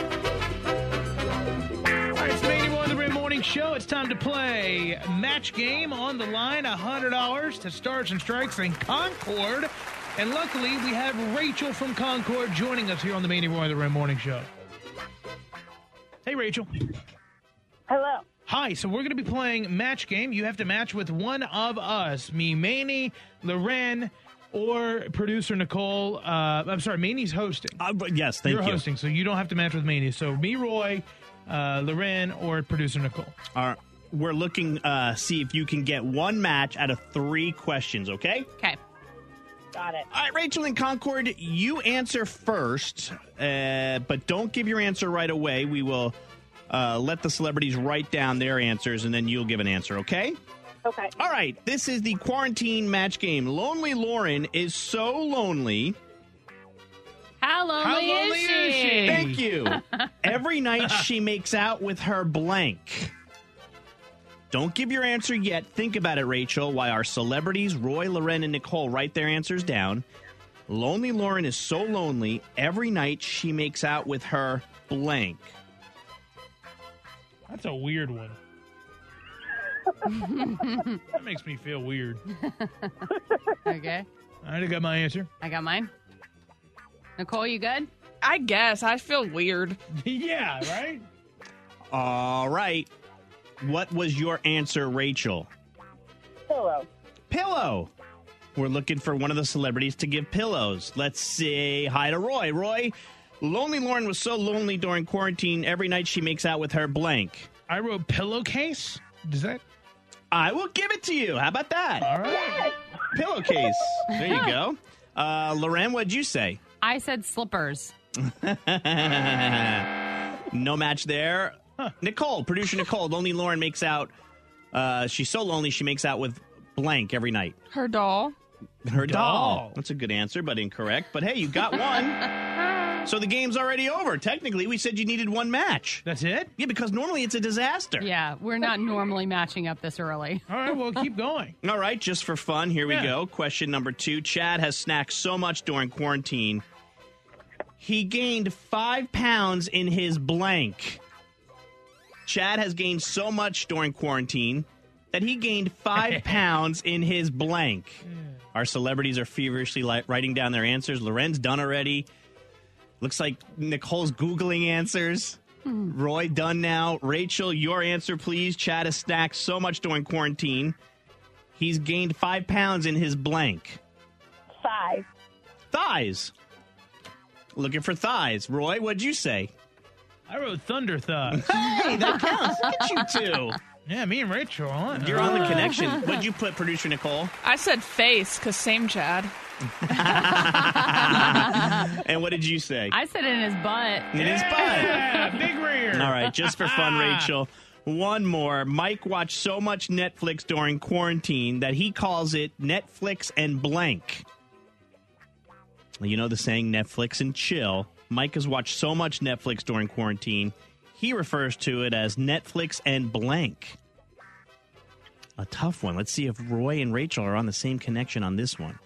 it's the Manny Boy in the Rim Morning Show. It's time to play Match Game. On the line, one hundred dollars to Stars and Strikes in Concord. And luckily, we have Rachel from Concord joining us here on the Manny Boy in the Rim Morning Show. Hey, Rachel. Hello. Hi, so we're going to be playing Match Game. You have to match with one of us, me, Manny, Loren, or producer Nicole. Uh, I'm sorry, Manny's hosting. Uh, yes, thank You're you. hosting, so you don't have to match with Manny. So me, Roy, uh, Loren, or producer Nicole. All right, we're looking uh see if you can get one match out of three questions, okay? Okay. Got it. All right, Rachel in Concord, you answer first, uh, but don't give your answer right away. We will uh, let the celebrities write down their answers, and then you'll give an answer, okay? Okay. All right, this is the quarantine match game. Lonely Lauren is so lonely. How lonely, How lonely is, she? is she? Thank you. Every night she makes out with her blank. Don't give your answer yet. Think about it, Rachel, while our celebrities, Roy, Loren, and Nicole, write their answers down. Lonely Lauren is so lonely. Every night she makes out with her blank. That's a weird one. That makes me feel weird. Okay. All right, I got my answer. I got mine. Nicole, you good? I guess. I feel weird. Yeah, right? All right. What was your answer, Rachel? Pillow. Pillow. We're looking for one of the celebrities to give pillows. Let's say hi to Roy. Roy, Lonely Lauren was so lonely during quarantine. Every night she makes out with her blank. I wrote pillowcase. Does that? I will give it to you. How about that? All right. Pillowcase. There you go. Uh, Loren, what'd you say? I said slippers. No match there. Huh. Nicole, producer Nicole, Lonely Lauren makes out. Uh, she's so lonely she makes out with blank every night. Her doll. Her doll. Doll. That's a good answer, but incorrect. But hey, you got one. So the game's already over. Technically, we said you needed one match. That's it? Yeah, because normally it's a disaster. Yeah, we're not normally matching up this early. All right, well, keep going. All right, just for fun, here Yeah. we go. Question number two. Chad has snacked so much during quarantine, he gained five pounds in his blank. Chad has gained so much during quarantine that he gained five pounds in his blank. Our celebrities are feverishly li- writing down their answers. Loren's done already. Looks like Nicole's Googling answers. Hmm. Roy, done now. Rachel, your answer, please. Chad has snacked so much during quarantine. He's gained five pounds in his blank. Five. Thighs. Looking for thighs. Roy, what'd you say? I wrote thunder thighs. Hey, that counts. Look at you two. Yeah, me and Rachel. Huh? You're on the connection. What'd you put, producer Nicole? I said face, because same Chad. And what did you say? I said in his butt. In his butt. Yeah, big rear. All right, just for fun, Rachel. One more. Mike watched so much Netflix during quarantine that he calls it Netflix and blank. You know the saying Netflix and chill. Mike has watched so much Netflix during quarantine, he refers to it as Netflix and blank. A tough one. Let's see if Roy and Rachel are on the same connection on this one.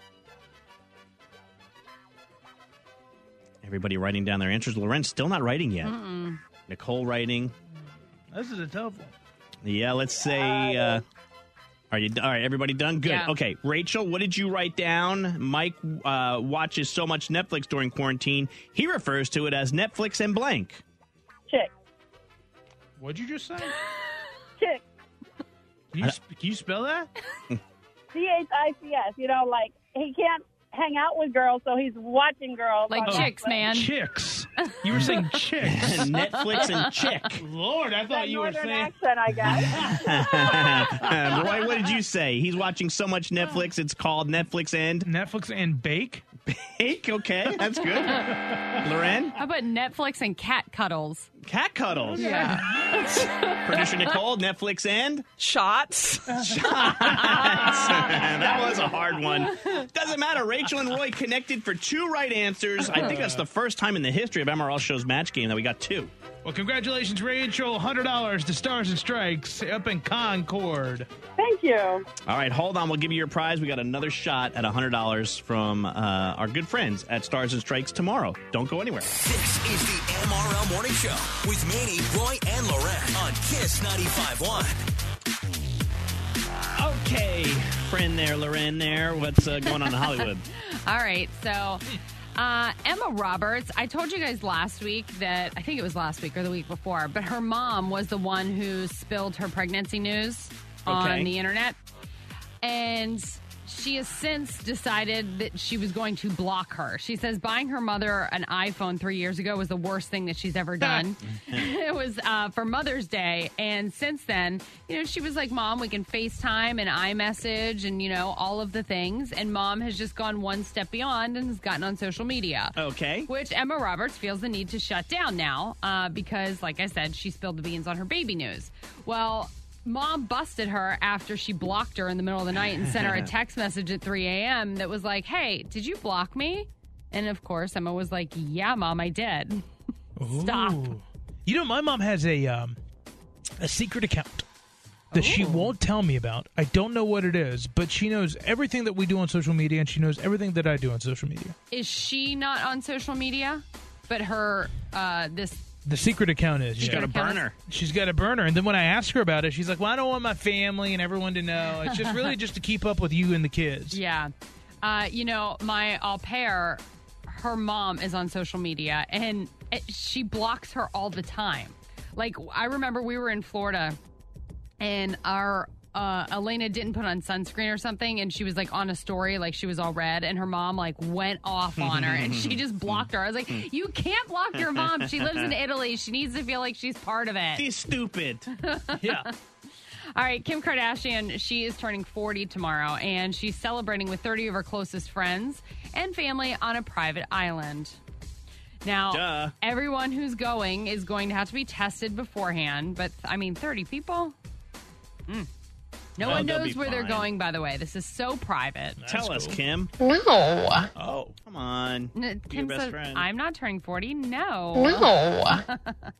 Everybody writing down their answers. Loren's still not writing yet. Mm-mm. Nicole writing. This is a tough one. Yeah, let's say. Uh, are you all right? Everybody done? Good. Yeah. Okay, Rachel, what did you write down? Mike uh, watches so much Netflix during quarantine. He refers to it as Netflix and blank. Chick. What'd you just say? Chick. Can you, sp- can you spell that? C H I C S. You know, like, he can't hang out with girls, so he's watching girls. Like on chicks, Netflix. man. Chicks. You were saying chicks. Netflix and chick. Lord, I thought That you were northern saying. accent, I guess. Roy, what did you say? He's watching so much Netflix, it's called Netflix and Netflix and bake? Bake? Okay, that's good. Loren? How about Netflix and cat cuddles? Cat cuddles. Yeah. Producer Nicole, Netflix and Shots. Shots. That was a hard one. Doesn't matter. Rachel and Roy connected for two right answers. I think that's the first time in the history of M R L Show's Match Game that we got two. Well, congratulations, Rachel. one hundred dollars to Stars and Strikes up in Concord. Thank you. All right, hold on. We'll give you your prize. We got another shot at one hundred dollars from uh, our good friends at Stars and Strikes tomorrow. Don't go anywhere. This is the M R L Morning Show with Manny, Roy, and Loren on Kiss ninety-five point one. Okay, friend there, Loren there. What's uh, going on in Hollywood? All right, so uh, Emma Roberts, I told you guys last week that, I think it was last week or the week before, but her mom was the one who spilled her pregnancy news Okay. on the internet. And she has since decided that she was going to block her. She says buying her mother an iPhone three years ago was the worst thing that she's ever done. It was uh, for Mother's Day. And since then, you know, she was like, Mom, we can FaceTime and iMessage and, you know, all of the things. And Mom has just gone one step beyond and has gotten on social media. Okay. Which Emma Roberts feels the need to shut down now uh, because, like I said, she spilled the beans on her baby news. Well, Mom busted her after she blocked her in the middle of the night and sent her a text message at three a.m. that was like, hey, did you block me? And, of course, Emma was like, yeah, Mom, I did. Stop. Ooh. You know, my mom has a um, a secret account that she won't tell me about. I don't know what it is, but she knows everything that we do on social media, and she knows everything that I do on social media. Is she not on social media? But her, uh, this The secret account is. She's yeah. got a burner. She's got a burner. And then when I ask her about it, she's like, well, I don't want my family and everyone to know. It's just really just to keep up with you and the kids. Yeah. Uh, you know, my au pair, her mom is on social media, and it, she blocks her all the time. Like, I remember we were in Florida, and our uh, Elena didn't put on sunscreen or something, and she was, like, on a story, like, she was all red, and her mom, like, went off on her, and she just blocked her. I was like, you can't block your mom. She lives in Italy. She needs to feel like she's part of it. She's stupid. Yeah. All right, Kim Kardashian, she is turning forty tomorrow, and she's celebrating with thirty of her closest friends and family on a private island. Now, Duh. everyone who's going is going to have to be tested beforehand, but, I mean, thirty people? Mm. No Oh, one they'll knows be where they're fine. going, by the way. This is so private. Tell us, Kim. No. Oh, come on. N- Be your Kim best says, friend. I'm not turning forty. No. No.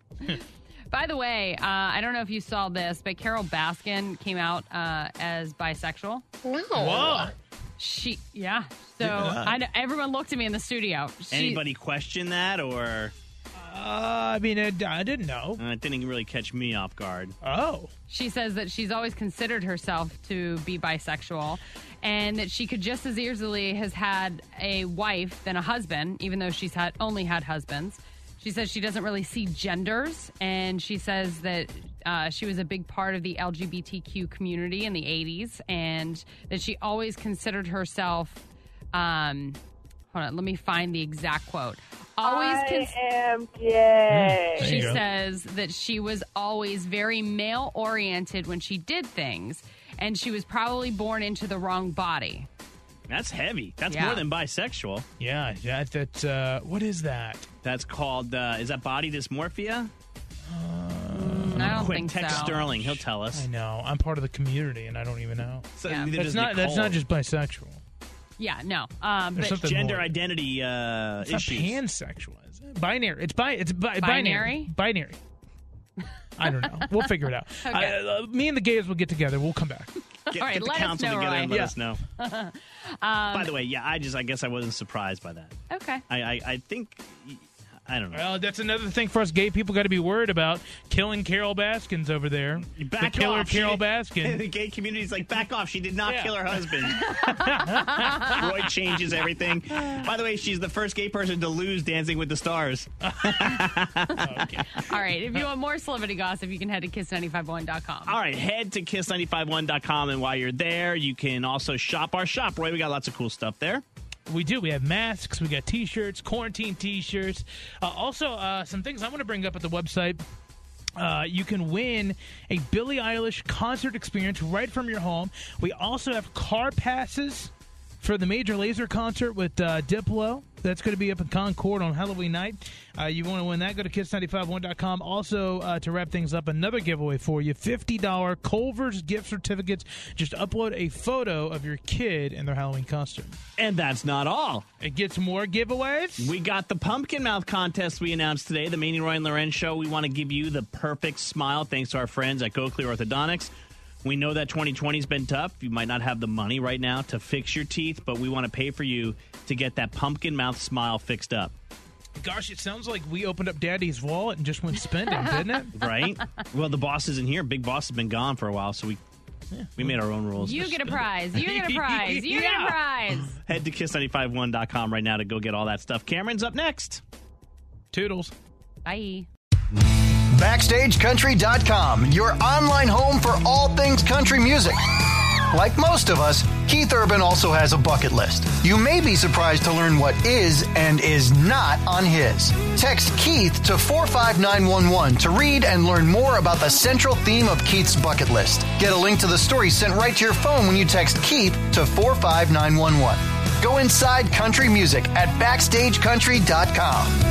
By the way, uh, I don't know if you saw this, but Carol Baskin came out uh, as bisexual. No. Whoa. She, yeah. So Yeah. I know, everyone looked at me in the studio. She, Anybody question that, or? Uh, I mean, I, I didn't know. Uh, it didn't really catch me off guard. Oh. She says that she's always considered herself to be bisexual, and that she could just as easily has had a wife than a husband, even though she's had only had husbands. She says she doesn't really see genders, and she says that uh, she was a big part of the L G B T Q community in the eighties, and that she always considered herself. Um, hold on, let me find the exact quote. Always I cons- am gay. There She you go. says that she was always very male oriented when she did things, and she was probably born into the wrong body. That's heavy. That's Yeah. more than bisexual. Yeah, that, that uh, what is that? That's called, uh, is that body dysmorphia? I don't Quick, think text so. Sterling. He'll tell us. I know. I'm part of the community, and I don't even know. So Yeah. neither That's does not. That's Nicole. not just bisexual. Yeah, no. Um, There's but something Gender more. identity uh, It's not issues. pansexual, is it? Binary. It's bi. It's bi- Binary? binary. Binary. I don't know. We'll figure it out. Okay. I, uh, me and the gays will get together. We'll come back. Get, All right, get the let us council know, together Roy. and let Yeah. us know. um, By the way, yeah, I just, I guess I wasn't surprised by that. okay. I, I, I think, I don't know. Well, that's another thing for us gay people got to be worried about. Killing Carol Baskins over there. Back the killer off. Carol She- Baskin. The gay community's like, back off. She did not Yeah. kill her husband. Roy changes everything. By the way, she's the first gay person to lose Dancing with the Stars. Okay. All right. If you want more celebrity gossip, you can head to kiss nine five one dot com. All right, head to kiss nine five one dot com, and while you're there, you can also shop our shop. Roy, we got lots of cool stuff there. We do. We have masks. We got T-shirts, quarantine T-shirts. Uh, also, uh, some things I want to bring up at the website. Uh, you can win a Billie Eilish concert experience right from your home. We also have car passes for the Major Lazer concert with uh, Diplo. That's going to be up in Concord on Halloween night. Uh, you want to win that, go to kiss nine five one dot com. Also, uh, to wrap things up, another giveaway for you, fifty dollars Culver's gift certificates. Just upload a photo of your kid in their Halloween costume. And that's not all. It gets more giveaways. We got the Pumpkin Mouth contest we announced today, the Manny, Roy, and Lorenz show. We want to give you the perfect smile thanks to our friends at Go Clear Orthodontics. We know that twenty twenty's been tough. You might not have the money right now to fix your teeth, but we want to pay for you to get that pumpkin mouth smile fixed up. Gosh, it sounds like we opened up Daddy's wallet and just went spending, didn't it? Right? Well, the boss isn't here. Big Boss has been gone for a while, so we yeah, we made our own rules. You get a prize. You get a prize. You get Yeah. a prize. Head to kiss nine five one dot com right now to go get all that stuff. Cameron's up next. Toodles. Bye. Backstage Country dot com, your online home for all things country music. Like most of us, Keith Urban also has a bucket list. You may be surprised to learn what is and is not on his. Text Keith to four five nine one one to read and learn more about the central theme of Keith's bucket list. Get a link to the story sent right to your phone when you text Keith to four five nine one one. Go inside country music at Backstage Country dot com.